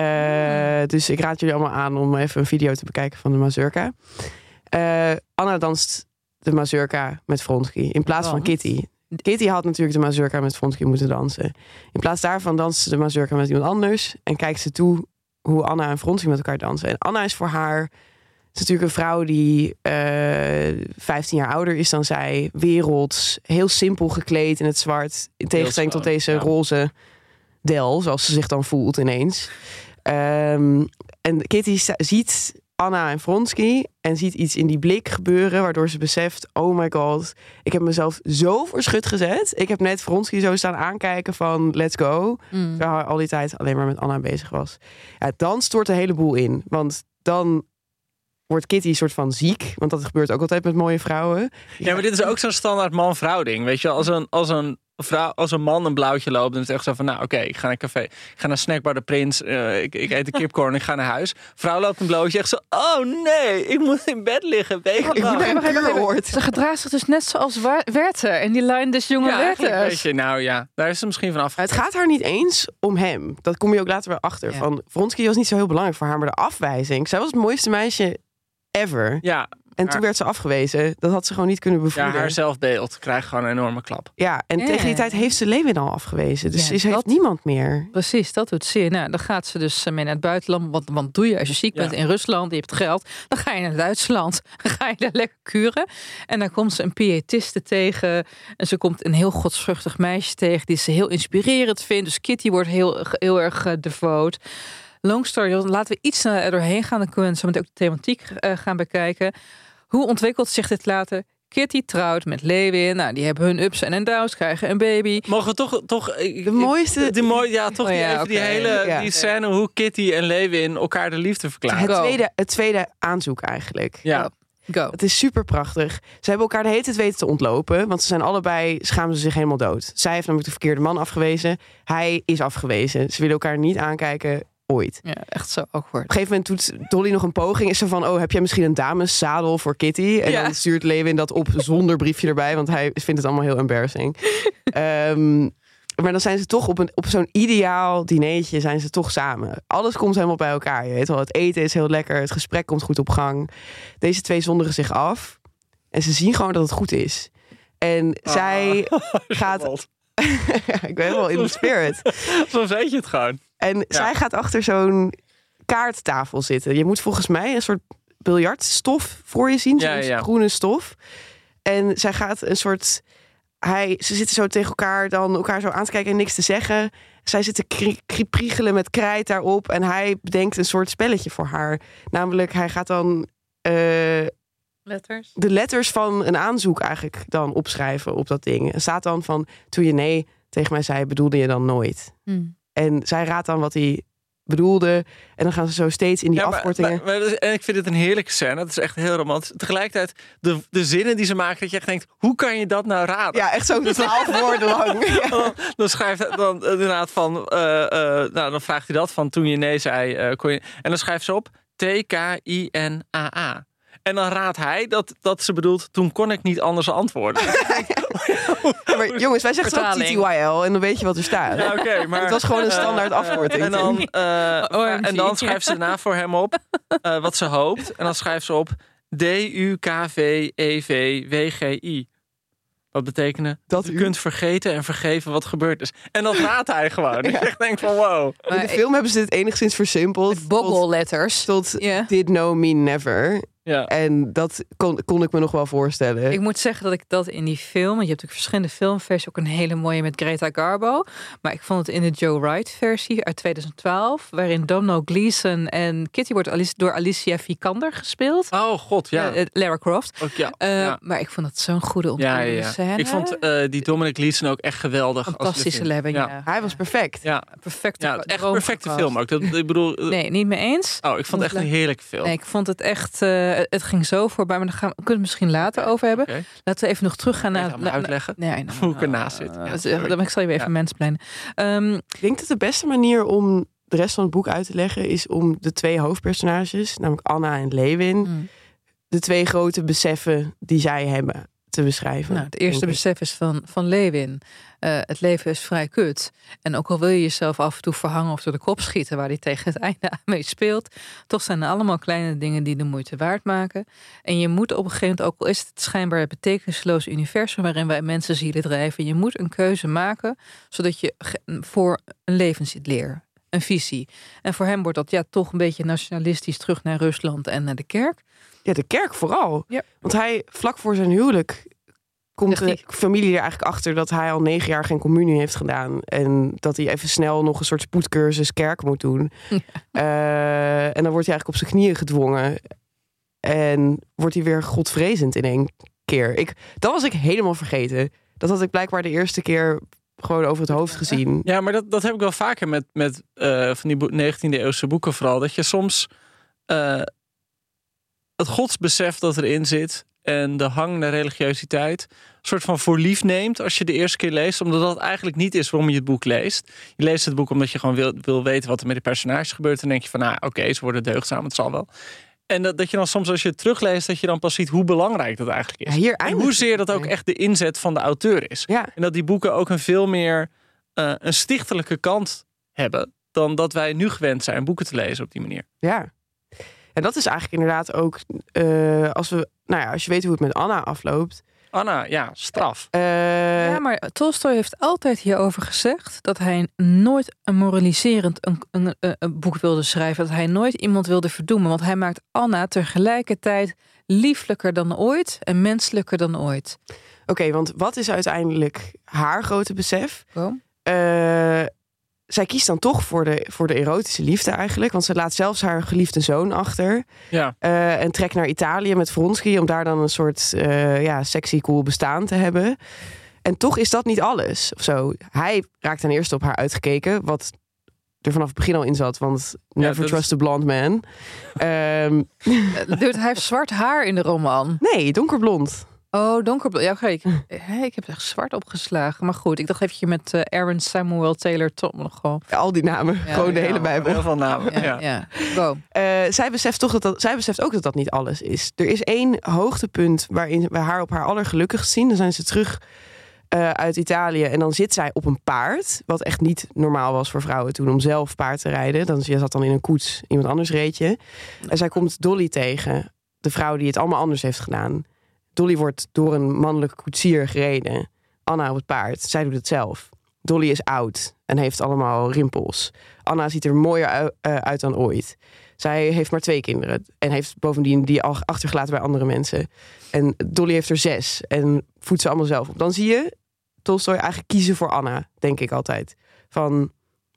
Uh, dus ik raad jullie allemaal aan om even een video te bekijken van de mazurka. Uh, Anna danst de mazurka met Vronsky in plaats van Want? Kitty. Kitty had natuurlijk de mazurka met Vronsky moeten dansen. In plaats daarvan danst ze de mazurka met iemand anders en kijkt ze toe hoe Anna en Vronsky met elkaar dansen. En Anna is voor haar is natuurlijk een vrouw die uh, vijftien jaar ouder is dan zij, werelds, heel simpel gekleed in het zwart, in tegenstelling tot deze ja. roze del, zoals ze zich dan voelt ineens. Um, en Kitty sta- ziet Anna en Vronsky en ziet iets in die blik gebeuren, waardoor ze beseft, oh my god, ik heb mezelf zo voor schut gezet. Ik heb net Vronsky zo staan aankijken van let's go. Mm. Terwijl hij al die tijd alleen maar met Anna bezig was. Ja, dan stort de hele boel in. Want dan wordt Kitty een soort van ziek. Want dat gebeurt ook altijd met mooie vrouwen. Ja, maar dit is ook zo'n standaard man-vrouw ding. Weet je, als een, als een vrouw, als een man een blauwtje loopt, dan is het echt zo van, nou oké, okay, ik ga naar een café, ik ga naar Snackbar de Prins, uh, ik, ik eet een kipcorn, ik ga naar huis. Vrouw loopt een blootje, echt zo, oh nee, ik moet in bed liggen, wegenlang. Ze gedraagt zich dus net zoals Werther en die lijn des jonge ja, Werthers. Weet je, nou ja, daar is ze misschien van af. Het gaat haar niet eens om hem. Dat kom je ook later weer achter. Ja. Van Vronsky was niet zo heel belangrijk voor haar, maar de afwijzing. Zij was het mooiste meisje ever. Ja. En toen werd ze afgewezen. Dat had ze gewoon niet kunnen Ja, bevoeden. haar zelfbeeld krijgt gewoon een enorme klap. Ja, en Ja. tegen die tijd heeft ze Lewin al afgewezen. Dus Ja, ze heeft dat- niemand meer. Precies, dat doet zeer. Nou, dan gaat ze dus mee naar het buitenland. Want, want doe je als je ziek bent Ja. in Rusland, je hebt geld, dan ga je naar Duitsland. Dan ga je daar lekker kuren. En dan komt ze een pietiste tegen. En ze komt een heel godsvruchtig meisje tegen die ze heel inspirerend vindt. Dus Kitty wordt heel, heel erg uh, devoot. Long story, laten we iets sneller er doorheen gaan. Dan kunnen we zo meteen ook de thematiek uh, gaan bekijken. Hoe ontwikkelt zich dit later? Kitty trouwt met Lewin. Nou, die hebben hun ups en downs, krijgen een baby. Mogen we toch... toch De mooiste... Die mooie, ja, toch Oh die, ja, even die oké. hele Ja. die scène hoe Kitty en Lewin elkaar de liefde verklaren. Het Go. tweede, het tweede aanzoek eigenlijk. Ja. Go. Het is super prachtig. Ze hebben elkaar de hele tijd weten te ontlopen. Want ze zijn allebei, schamen ze zich helemaal dood. Zij heeft namelijk de verkeerde man afgewezen. Hij is afgewezen. Ze willen elkaar niet aankijken. Ooit. Ja, echt zo awkward. Op een gegeven moment doet Dolly nog een poging. Is ze van, oh, heb jij misschien een dameszadel voor Kitty? En Ja. dan stuurt Lewin dat op zonder briefje erbij. Want hij vindt het allemaal heel embarrassing. um, maar dan zijn ze toch op, een, op zo'n ideaal dinertje zijn ze toch samen. Alles komt helemaal bij elkaar. Je weet wel, het eten is heel lekker. Het gesprek komt goed op gang. Deze twee zonderen zich af. En ze zien gewoon dat het goed is. En Ah. zij gaat... ik ben helemaal in de spirit. Zo weet je het gewoon. En Ja. zij gaat achter zo'n kaarttafel zitten. Je moet volgens mij een soort biljartstof voor je zien. Zo'n Ja, ja. groene stof. En zij gaat een soort... Hij, ze zitten zo tegen elkaar dan elkaar zo aan te kijken en niks te zeggen. Zij zitten kri- kri- priegelen met krijt daarop. En hij bedenkt een soort spelletje voor haar. Namelijk, hij gaat dan uh, Letters. de letters van een aanzoek eigenlijk dan opschrijven op dat ding. Er staat dan van, toen je nee tegen mij zei, bedoelde je dan nooit. Hmm. En zij raadt dan wat hij bedoelde. En dan gaan ze zo steeds in die Ja, maar, afkortingen. maar, maar dat is- en ik vind het een heerlijke scène. Het is echt heel romantisch. Tegelijkertijd, de, de zinnen die ze maken, dat je echt denkt, hoe kan je dat nou raden? Ja, echt zo twaalf woorden lang. Ja. Dan, dan schrijft hij dan inderdaad van, uh, uh, nou dan vraagt hij dat van toen je nee zei, uh, kon je, en dan schrijft ze op T K I N A A. En dan raadt hij dat, dat ze bedoelt, toen kon ik niet anders antwoorden. Ja, maar jongens, wij zeggen ook T T Vertaling. Y L en dan weet je wat er staat. Ja, oké, maar Het was gewoon een standaard eh, afkorting. En dan, uh, O M G. en dan schrijft ze daarna voor hem op uh, wat ze hoopt. En dan schrijft ze op D U K V E V W G I. Dat betekende, Dat u u- kunt vergeten en vergeven wat gebeurd is. En dat raadt hij gewoon. Ik echt denk van wow. In de film hebben ze dit enigszins versimpeld. Tot, Boggle-letters. tot Ja. did no mean never. Ja. En dat kon, kon ik me nog wel voorstellen. Ik moet zeggen dat ik dat in die film, want je hebt natuurlijk verschillende filmversies, ook een hele mooie met Greta Garbo. Maar ik vond het in de Joe Wright versie uit tweeduizend twaalf, waarin Domhnall Gleeson en Kitty wordt Alice, door Alicia Vikander gespeeld. Oh god, ja. Eh, Lara Croft. Ook, ja. Uh, ja. Maar ik vond het zo'n goede Ja, ontwikkelde ja, ja. scène. Ik vond uh, die Dominic Leeson ook echt geweldig. als fantastische Levin. Levin, ja. Ja. Hij was perfect. Ja, Perfecte ja, echt droom perfecte gecast. film ook. Dat, ik bedoel, uh, Nee, niet mee eens. oh, ik vond het echt een heerlijke film. Nee, ik vond het echt, uh, het ging zo voorbij, maar daar gaan we kunnen we het misschien later over hebben. Okay. Laten we even nog terug gaan Even naar... aan me naar- uitleggen Nee, nou, hoe ik ernaast zit. Ja, Uh, sorry. dan ik zal je weer even Ja. mensplannen. Um, Ik denk dat de beste manier om de rest van het boek uit te leggen is om de twee hoofdpersonages, namelijk Anna en Lewin, mm. de twee grote beseffen die zij hebben te beschrijven. Nou, het eerste denk ik. besef is van, van Lewin. Uh, het leven is vrij kut. En ook al wil je jezelf af en toe verhangen of door de kop schieten, waar hij tegen het einde aan mee speelt, toch zijn er allemaal kleine dingen die de moeite waard maken. En je moet op een gegeven moment, ook al is het schijnbaar het betekenisloos universum waarin wij mensenzielen drijven, je moet een keuze maken, zodat je ge- voor een levensleer, een visie. En voor hem wordt dat ja toch een beetje nationalistisch terug naar Rusland en naar de kerk. Ja, de kerk vooral. Ja. Want hij, vlak voor zijn huwelijk, komt Zegt de familie er eigenlijk achter dat hij al negen jaar geen communie heeft gedaan. En dat hij even snel nog een soort spoedcursus kerk moet doen. Ja. Uh, en dan wordt hij eigenlijk op zijn knieën gedwongen. En wordt hij weer godvrezend in één keer. Ik, dat was ik helemaal vergeten. Dat had ik blijkbaar de eerste keer gewoon over het hoofd gezien. Ja, maar dat, dat heb ik wel vaker met, met uh, van die negentiende eeuwse boeken vooral. Dat je soms... Uh, het godsbesef dat erin zit en de hang naar religiositeit een soort van voor lief neemt als je de eerste keer leest, omdat dat eigenlijk niet is waarom je het boek leest. Je leest het boek omdat je gewoon wil, wil weten wat er met de personages gebeurt en denk je van, nou oké, okay, ze worden deugdzaam, het zal wel. En dat, dat je dan soms als je het terugleest, dat je dan pas ziet hoe belangrijk dat eigenlijk is. Ja, hier en hoezeer dat ook echt de inzet van de auteur is. Ja. En dat die boeken ook een veel meer uh, een stichtelijke kant hebben dan dat wij nu gewend zijn boeken te lezen op die manier. Ja. En dat is eigenlijk inderdaad ook, uh, als we, nou ja, als je weet hoe het met Anna afloopt. Anna, ja, straf. Uh, Ja, maar Tolstoy heeft altijd hierover gezegd dat hij nooit een moraliserend een, een, een, een boek wilde schrijven. Dat hij nooit iemand wilde verdoemen. Want hij maakt Anna tegelijkertijd lieflijker dan ooit en menselijker dan ooit. Oké, okay, want wat is uiteindelijk haar grote besef? Oh. Uh, zij kiest dan toch voor de, voor de erotische liefde eigenlijk. Want ze laat zelfs haar geliefde zoon achter. Ja. Uh, en trekt naar Italië met Vronsky om daar dan een soort uh, ja, sexy cool bestaan te hebben. En toch is dat niet alles. Of zo. Hij raakt ten eerste op haar uitgekeken. Wat er vanaf het begin al in zat. Want never ja, trust is... a blonde man. Um... Dude, hij heeft zwart haar in de roman. Nee, donkerblond. Oh, donkerblond. Ja, oké. Ik, ik heb echt zwart opgeslagen. Maar goed, ik dacht even met uh, Aaron Samuel Taylor Tom nog gewoon. Ja, al die namen. Ja, gewoon de ja, hele Bijbel. Heel veel namen. Ja, ja. ja. Go. Uh, zij beseft toch dat, dat zij beseft ook dat dat niet alles is. Er is één hoogtepunt waarin we haar op haar allergelukkigst zien. Dan zijn ze terug uh, uit Italië en dan zit zij op een paard. Wat echt niet normaal was voor vrouwen toen om zelf paard te rijden. Dan je zat dan in een koets, iemand anders reed je. En zij komt Dolly tegen, de vrouw die het allemaal anders heeft gedaan. Dolly wordt door een mannelijke koetsier gereden. Anna op het paard. Zij doet het zelf. Dolly is oud en heeft allemaal rimpels. Anna ziet er mooier uit dan ooit. Zij heeft maar twee kinderen. En heeft bovendien die al achtergelaten bij andere mensen. En Dolly heeft er zes. En voedt ze allemaal zelf op. Dan zie je Tolstoy eigenlijk kiezen voor Anna. Denk ik altijd. Van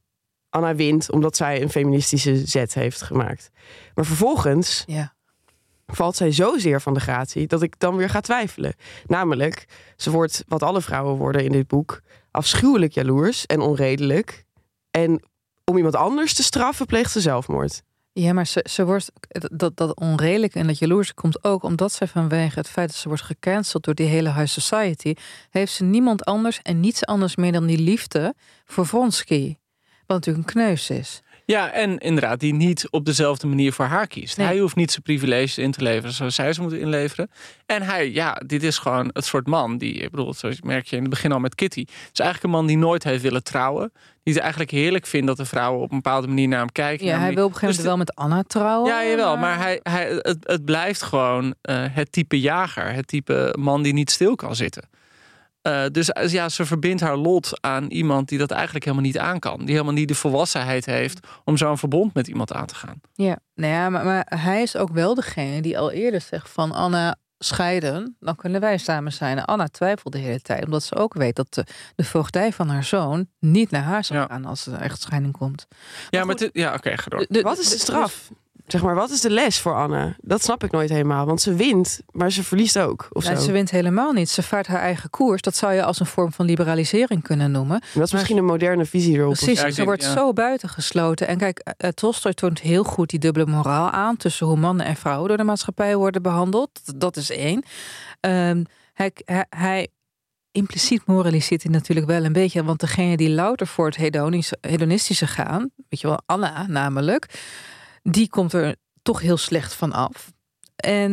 Anna wint omdat zij een feministische zet heeft gemaakt. Maar vervolgens... Ja. valt zij zozeer van de gratie dat ik dan weer ga twijfelen. Namelijk, ze wordt, wat alle vrouwen worden in dit boek, afschuwelijk jaloers en onredelijk. En om iemand anders te straffen, pleegt ze zelfmoord. Ja, maar ze, ze wordt, dat, dat onredelijk en dat jaloers komt ook omdat zij vanwege het feit dat ze wordt gecanceld door die hele high society, heeft ze niemand anders en niets anders meer dan die liefde voor Vronsky. Wat natuurlijk een kneus is. Ja, en inderdaad, die niet op dezelfde manier voor haar kiest. Nee. Hij hoeft niet zijn privileges in te leveren zoals zij ze moeten inleveren. En hij, ja, dit is gewoon het soort man die, ik bedoel, zoals merk je in het begin al met Kitty. Het is eigenlijk een man die nooit heeft willen trouwen. Die het eigenlijk heerlijk vindt dat de vrouwen op een bepaalde manier naar hem kijken. Ja, hij wil op een gegeven moment dus wel met Anna trouwen. Ja, jawel, maar hij, hij, het, het blijft gewoon uh, het type jager. Het type man die niet stil kan zitten. Uh, dus ja, ze verbindt haar lot aan iemand die dat eigenlijk helemaal niet aan kan. Die helemaal niet de volwassenheid heeft om zo'n verbond met iemand aan te gaan. Ja, nou ja, maar, maar hij is ook wel degene die al eerder zegt van Anna, scheiden, dan kunnen wij samen zijn. En Anna twijfelt de hele tijd, omdat ze ook weet dat de, de voogdij van haar zoon niet naar haar zal Ja. gaan als er een echtscheiding komt. Ja, maar dit, ja, oké, okay, De- de- Wat is de de- straf? Zeg maar, wat is de les voor Anna? Dat snap ik nooit helemaal. Want ze wint, maar ze verliest ook. Of Nee, zo. ze wint helemaal niet. Ze vaart haar eigen koers. Dat zou je als een vorm van liberalisering kunnen noemen. Dat is misschien een moderne visie erop. Precies, Ja, ik ze denk, wordt ja. zo buitengesloten. En kijk, uh, Tolstoy toont heel goed die dubbele moraal aan tussen hoe mannen en vrouwen door de maatschappij worden behandeld. Dat, dat is één. Um, hij, hij, hij impliciet moraliseert hij natuurlijk wel een beetje, want degene die louter voor het hedonische, hedonistische gaan, weet je wel, Anna namelijk, die komt er toch heel slecht van af. En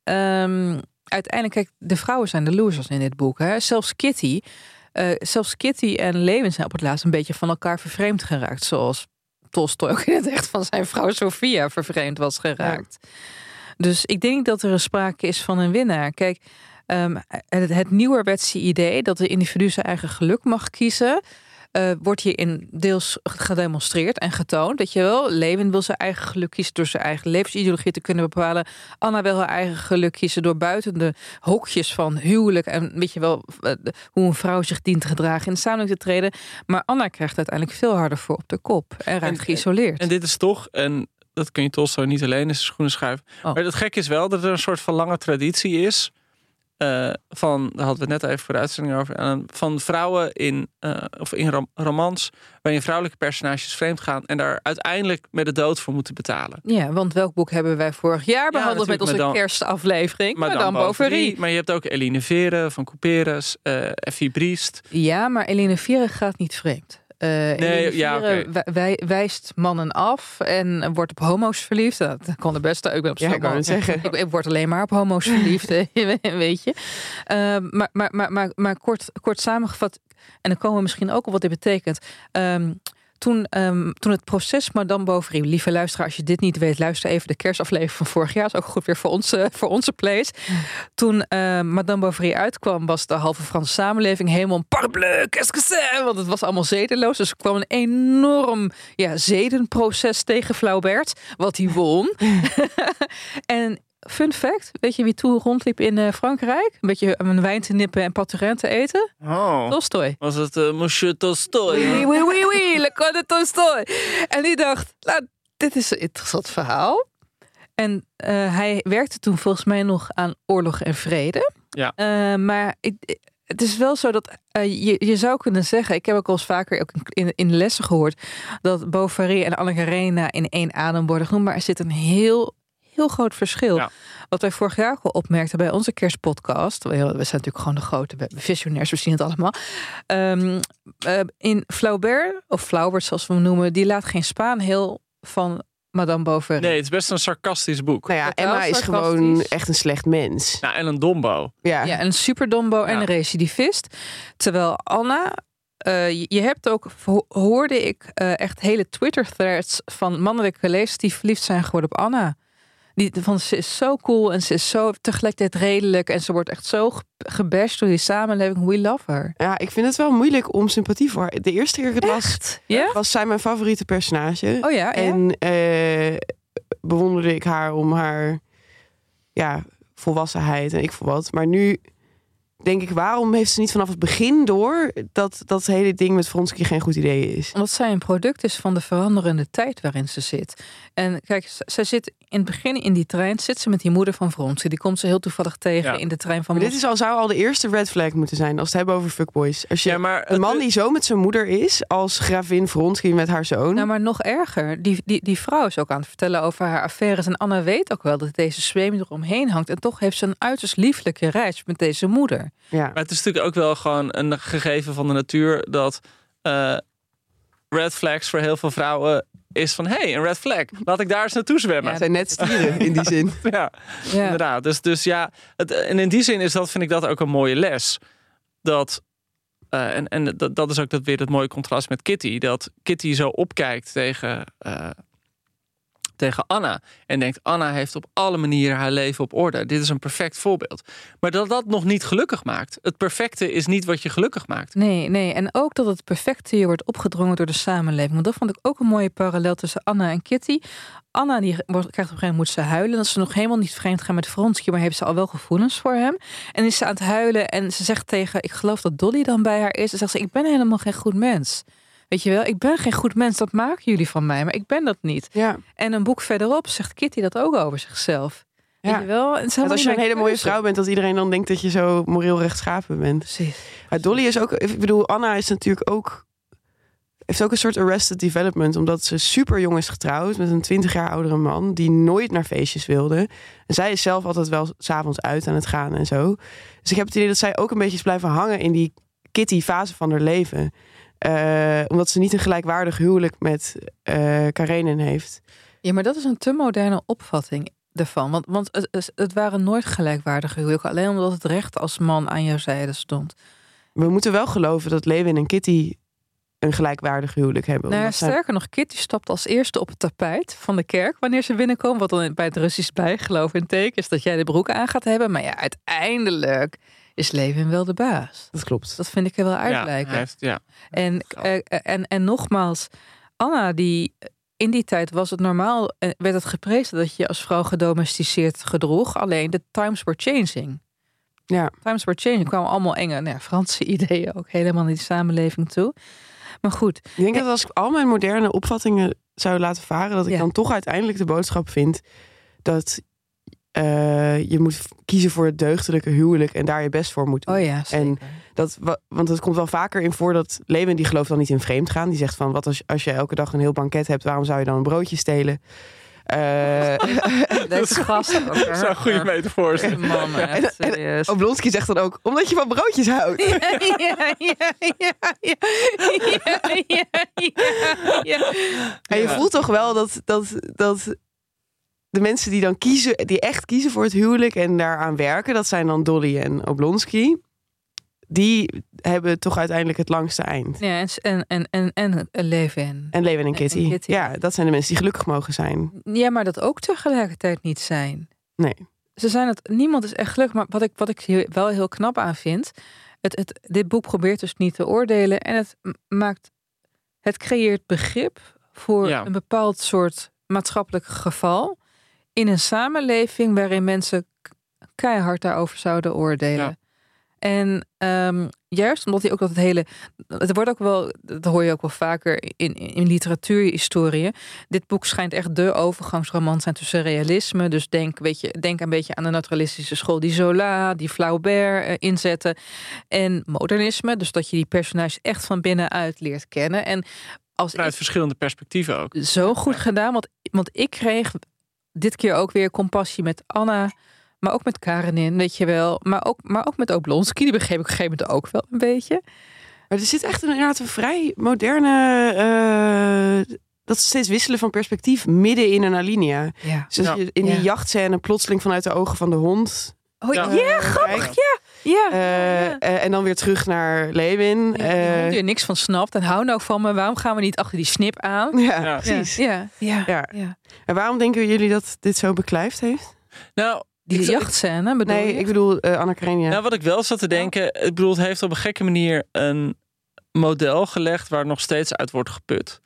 um, uiteindelijk, kijk, de vrouwen zijn de losers in dit boek. Hè? Zelfs Kitty, uh, zelfs Kitty en Lewin zijn op het laatst een beetje van elkaar vervreemd geraakt, zoals Tolstoy ook in het echt van zijn vrouw Sofia vervreemd was geraakt. Ja. Dus ik denk dat er een sprake is van een winnaar. Kijk, um, het, het nieuwerwetse idee dat de individu zijn eigen geluk mag kiezen, Uh, wordt hier in deels gedemonstreerd en getoond. Dat je wel, Lewin wil zijn eigen geluk kiezen door zijn eigen levensideologie te kunnen bepalen. Anna wil haar eigen geluk kiezen door buiten de hokjes van huwelijk en weet je wel uh, hoe een vrouw zich dient te gedragen in de samenleving te treden. Maar Anna krijgt uiteindelijk veel harder voor op de kop en raakt En- geïsoleerd. En dit is toch, en dat kun je Tolstoy niet alleen in zijn schoenen schuiven. Oh. Maar het gek is wel dat er een soort van lange traditie is Uh, van, daar hadden we het net even voor de uitzending over. Uh, van vrouwen in, uh, of in rom- romans waarin vrouwelijke personages vreemd gaan en daar uiteindelijk met de dood voor moeten betalen. Ja, want welk boek hebben wij vorig jaar behandeld ja, met onze Madame, kerstaflevering? Madame, Madame Bovary. Bovary. Maar je hebt ook Eline Vere van Couperus, uh, Effie Briest. Ja, maar Eline Vere gaat niet vreemd. Uh, nee, ja, okay. wij, wijst mannen af en wordt op homo's verliefd. Dat kon de beste. Ik ben op ja, ik kan het zeggen. Ik, ik word alleen maar op homo's verliefd, weet je. Uh, maar, maar, maar, maar, maar kort, kort samengevat, en dan komen we misschien ook op wat dit betekent. Um, Toen, um, toen het proces Madame Bovary, lieve luisteraar, als je dit niet weet, luister even de kerstaflevering van vorig jaar. Dat is ook goed weer voor onze, voor onze place. Toen uh, Madame Bovary uitkwam, was de halve Franse samenleving helemaal parbleu, qu'est-ce que c'est? Want het was allemaal zedenloos. Dus er kwam een enorm ja, zedenproces tegen Flaubert, wat hij won. En fun fact, weet je wie toen rondliep in uh, Frankrijk? Een beetje een wijn te nippen en paturin te eten? Oh. Tolstoy. Was het uh, Monsieur Tolstoy? Oui, oui, oui, oui, le code Tolstoy. En die dacht, nou, dit is een interessant verhaal. En uh, hij werkte toen volgens mij nog aan Oorlog en Vrede. Ja. Uh, maar ik, het is wel zo dat uh, je, je zou kunnen zeggen, ik heb ook al eens vaker ook in, in de lessen gehoord, dat Bovary en Anna Karenina in één adem worden genoemd. Maar er zit een heel Heel groot verschil. Ja. Wat wij vorig jaar al opmerkten bij onze kerstpodcast. We zijn natuurlijk gewoon de grote visionairs, we zien het allemaal. Um, uh, in Flaubert, of Flaubert zoals we hem noemen, die laat geen Spaan heel van Madame Bovary. Nee, het is best een sarcastisch boek. Nou ja, Emma is gewoon echt een slecht mens. Nou, en een dombo. Ja, ja een super dombo en ja. een recidivist. Terwijl Anna... Uh, je hebt ook, hoorde ik, uh, echt hele Twitter-threads van mannelijke lezers die verliefd zijn geworden op Anna. Die, van, ze is zo cool en ze is zo tegelijkertijd redelijk. En ze wordt echt zo gebashed door die samenleving. We love her. Ja, ik vind het wel moeilijk om sympathie voor haar. De eerste keer ik het las, ja? was zij mijn favoriete personage. Oh ja, ja. En uh, bewonderde ik haar om haar ja, volwassenheid en ik voor wat. Maar nu denk ik, waarom heeft ze niet vanaf het begin door dat dat hele ding met Vronsky geen goed idee is? Omdat zij een product is van de veranderende tijd waarin ze zit. En kijk, zij zit in het begin in die trein, zit ze met die moeder van Vronsky. Die komt ze heel toevallig tegen ja. in de trein van... Maar dit is al, zou al de eerste red flag moeten zijn als we het hebben over fuckboys. Als je ja, maar een man die zo met zijn moeder is, als gravin Vronsky met haar zoon. Nou, maar nog erger. Die, die, die vrouw is ook aan het vertellen over haar affaires. En Anna weet ook wel dat deze zweem eromheen hangt. En toch heeft ze een uiterst lieflijke reis met deze moeder. Ja. Maar het is natuurlijk ook wel gewoon een gegeven van de natuur dat uh, red flags voor heel veel vrouwen is van, hé, hey, een red flag. Laat ik daar eens naartoe zwemmen. Ja, het zijn net stieren in die zin. ja, ja, inderdaad. Dus, dus ja, het, en in die zin is dat, vind ik dat ook een mooie les. Dat, uh, en, en dat, dat is ook dat weer het mooie contrast met Kitty. Dat Kitty zo opkijkt tegen... Uh, tegen Anna. En denkt, Anna heeft op alle manieren haar leven op orde. Dit is een perfect voorbeeld. Maar dat dat nog niet gelukkig maakt. Het perfecte is niet wat je gelukkig maakt. Nee, nee. En ook dat het perfecte je wordt opgedrongen door de samenleving. Want dat vond ik ook een mooie parallel tussen Anna en Kitty. Anna die krijgt op een gegeven moment moet ze huilen. Dat ze nog helemaal niet vreemd gaan met Vronsky. Maar heeft ze al wel gevoelens voor hem. En is ze aan het huilen. En ze zegt tegen, ik geloof dat Dolly dan bij haar is. En zegt ze, ik ben helemaal geen goed mens. Weet je wel, ik ben geen goed mens, dat maken jullie van mij, maar ik ben dat niet. Ja. En een boek verderop zegt Kitty dat ook over zichzelf. Ja. Weet je wel? En als je een hele mooie vrouw bent, dat iedereen dan denkt dat je zo moreel rechtschapen bent. Precies. Maar Dolly is ook, ik bedoel, Anna is natuurlijk ook, heeft ook een soort arrested development, omdat ze super jong is getrouwd met een twintig jaar oudere man die nooit naar feestjes wilde. En zij is zelf altijd wel 's avonds uit aan het gaan en zo. Dus ik heb het idee dat zij ook een beetje is blijven hangen in die Kitty-fase van haar leven. Uh, omdat ze niet een gelijkwaardig huwelijk met uh, Karenin heeft. Ja, maar dat is een te moderne opvatting ervan. Want, want het, het waren nooit gelijkwaardige huwelijken. Alleen omdat het recht als man aan jouw zijde stond. We moeten wel geloven dat Lewin en Kitty een gelijkwaardig huwelijk hebben. Nou ja, sterker zij... nog, Kitty stapt als eerste op het tapijt van de kerk wanneer ze binnenkomen. Wat dan bij het Russisch bijgeloof een teken is dat jij de broek aan gaat hebben. Maar ja, uiteindelijk is Lewin wel de baas. Dat klopt. Dat vind ik er wel uitblijken. Ja, heeft, ja. En, uh, en, en nogmaals, Anna, die in die tijd was het normaal, werd het geprezen dat je als vrouw gedomesticeerd gedroeg. Alleen de times were changing. Ja. Times were changing. Er kwamen allemaal enge, nou ja, Franse ideeën ook helemaal naar die samenleving toe. Maar goed. Ik denk dat als ik al mijn moderne opvattingen zou laten varen, dat ik ja. dan toch uiteindelijk de boodschap vind dat uh, je moet kiezen voor het deugdelijke huwelijk en daar je best voor moet doen. Oh ja, zeker. En dat, want het komt wel vaker in voor dat Lewin die gelooft dan niet in vreemd gaan. Die zegt van, wat als, als je elke dag een heel banket hebt, waarom zou je dan een broodje stelen? Uh, Deze gast ook. Dat is een goede metafoor. Man, echt serieus. Oblonsky zegt dan ook, omdat je van broodjes houdt. Ja, ja, ja, ja, ja, ja, ja, ja. En je voelt toch wel dat, dat, dat de mensen die dan kiezen, die echt kiezen voor het huwelijk en daaraan werken, dat zijn dan Dolly en Oblonsky. Die hebben toch uiteindelijk het langste eind. Ja, en, en, en, en Lewin. En Lewin en Kitty. En Kitty. Ja, dat zijn de mensen die gelukkig mogen zijn. Ja, maar dat ook tegelijkertijd niet zijn. Nee. Ze zijn het, niemand is echt gelukkig. Maar wat ik, wat ik hier wel heel knap aan vind. Het, het, dit boek probeert dus niet te oordelen. En het maakt. Het creëert begrip voor Ja. een bepaald soort maatschappelijk geval. In een samenleving waarin mensen keihard daarover zouden oordelen. Ja. En um, juist omdat hij ook dat het hele. Het wordt ook wel. Dat hoor je ook wel vaker in, in literatuurhistorieën. Dit boek schijnt echt de overgangsroman te zijn tussen realisme. Dus denk, weet je, denk een beetje aan de naturalistische school die Zola, die Flaubert uh, inzetten. En modernisme. Dus dat je die personages echt van binnenuit leert kennen. En als Vanuit ik, verschillende perspectieven ook. zo goed gedaan. Want, want ik kreeg dit keer ook weer compassie met Anna. Maar ook met Karenin, weet je wel. Maar ook, maar ook met Oblonsky, die begreep ik op een gegeven moment ook wel een beetje. Maar er zit echt een, inderdaad een vrij moderne... Uh, dat steeds wisselen van perspectief midden in een alinea. Ja. Dus als Ja. je in die Ja. jachtscène plotseling vanuit de ogen van de hond... Oh, Ja. ja, uh, grappig, kijkt. ja. Ja. Uh, ja. uh, en dan weer terug naar Lewin. Ja, die hond Uh, die er niks van snapt. En hou nou van me. Waarom gaan we niet achter die snip aan? ja, Ja. precies. Ja, ja, Ja. ja. En waarom denken jullie dat dit zo beklijft heeft? Nou, Die ik- jachtscène bedoel Nee, je? ik bedoel uh, Anna Karenina. Nou, wat ik wel zat te denken, ik bedoel, het heeft op een gekke manier een model gelegd waar nog steeds uit wordt geput.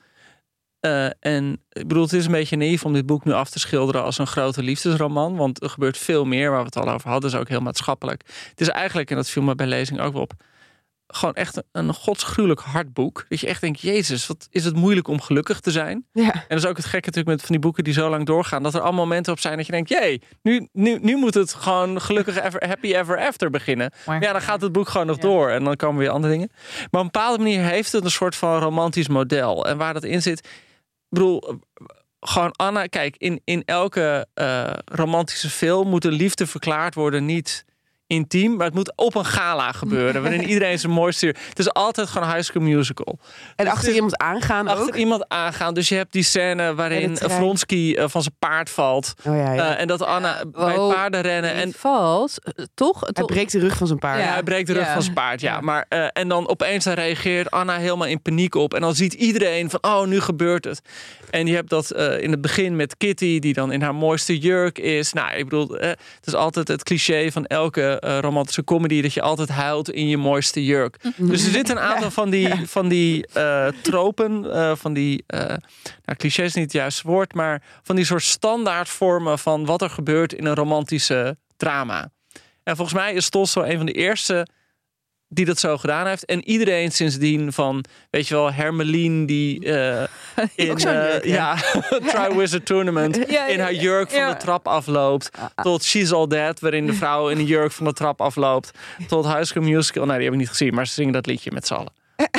Uh, en ik bedoel, het is een beetje naïef om dit boek nu af te schilderen als een grote liefdesroman, want er gebeurt veel meer, waar we het al over hadden, is ook heel maatschappelijk. Het is eigenlijk, en dat viel me bij lezing ook wel op, gewoon echt een godsgruwelijk hard boek. Dat je echt denkt, Jezus, wat is het moeilijk om gelukkig te zijn. Ja. En dat is ook het gekke natuurlijk met van die boeken die zo lang doorgaan, dat er allemaal momenten op zijn dat je denkt, jee, nu, nu, nu moet het gewoon gelukkig ever, happy ever after beginnen. Maar ja, dan gaat het boek gewoon nog Ja. door en dan komen weer andere dingen. Maar op een bepaalde manier heeft het een soort van romantisch model. En waar dat in zit, ik bedoel, gewoon Anna, kijk, in, in elke uh, romantische film moet de liefde verklaard worden, niet intiem, maar het moet op een gala gebeuren, waarin iedereen zijn mooiste... Het is altijd gewoon High School Musical. En Dus achter het is iemand aangaan achter ook. iemand aangaan. Dus je hebt die scène En waarin de trein. Vronsky uh, van zijn paard valt. Oh ja, ja. Uh, en dat Anna bij oh, paarden rennen. En En valt, uh, toch? Hij toch? breekt de rug van zijn paard. ja, Ja. hij breekt de rug Ja. van zijn paard. Ja. Ja. Maar, uh, en dan opeens dan reageert Anna helemaal in paniek op. En dan ziet iedereen van, oh, nu gebeurt het. En je hebt dat uh, in het begin met Kitty, die dan in haar mooiste jurk is. Nou, ik bedoel, uh, het is altijd het cliché van elke uh, romantische comedy, dat je altijd huilt in je mooiste jurk. Dus er zitten een aantal van die, van die uh, tropen, uh, van die, uh, nou, cliché is niet het juiste woord, maar van die soort standaardvormen van wat er gebeurt in een romantische drama. En volgens mij is Tolstoy een van de eerste die dat zo gedaan heeft. En iedereen sindsdien van, weet je wel, Hermeline die uh, in Ook zo'n jurk, uh, ja, Triwizard Tournament Ja, ja, in haar jurk van ja. de trap afloopt. Tot She's All Dead, waarin de vrouw in een jurk van de trap afloopt. Tot High School Musical. Nou, die heb ik niet gezien, maar ze zingen dat liedje met z'n allen.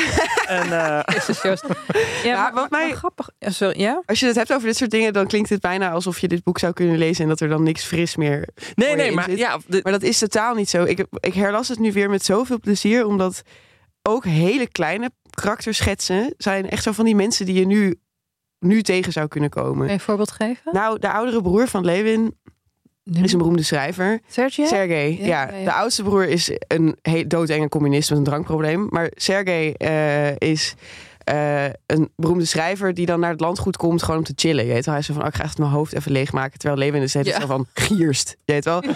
En, uh, Jezus, Joost. Ja, maar, wat mij- maar grappig. Ja, sorry, ja? Als je het hebt over dit soort dingen, dan klinkt het bijna alsof je dit boek zou kunnen lezen en dat er dan niks fris meer nee, voor je nee, in maar zit. ja, de, Maar dat is totaal niet zo. Ik, ik herlas het nu weer met zoveel plezier, omdat ook hele kleine karakterschetsen zijn echt zo van die mensen die je nu, nu tegen zou kunnen komen. Kan je een voorbeeld geven? Nou, de oudere broer van Lewin is een beroemde schrijver. Sergej? Sergej, ja, Ja, ja, ja. De oudste broer is een he- doodenge communist met een drankprobleem. Maar Sergej uh, is uh, een beroemde schrijver die dan naar het landgoed komt gewoon om te chillen. Je weet wel, hij is zo van, oh, ik ga echt mijn hoofd even leegmaken. Terwijl Lewin is Ja. zo van, gierst. Je weet wel.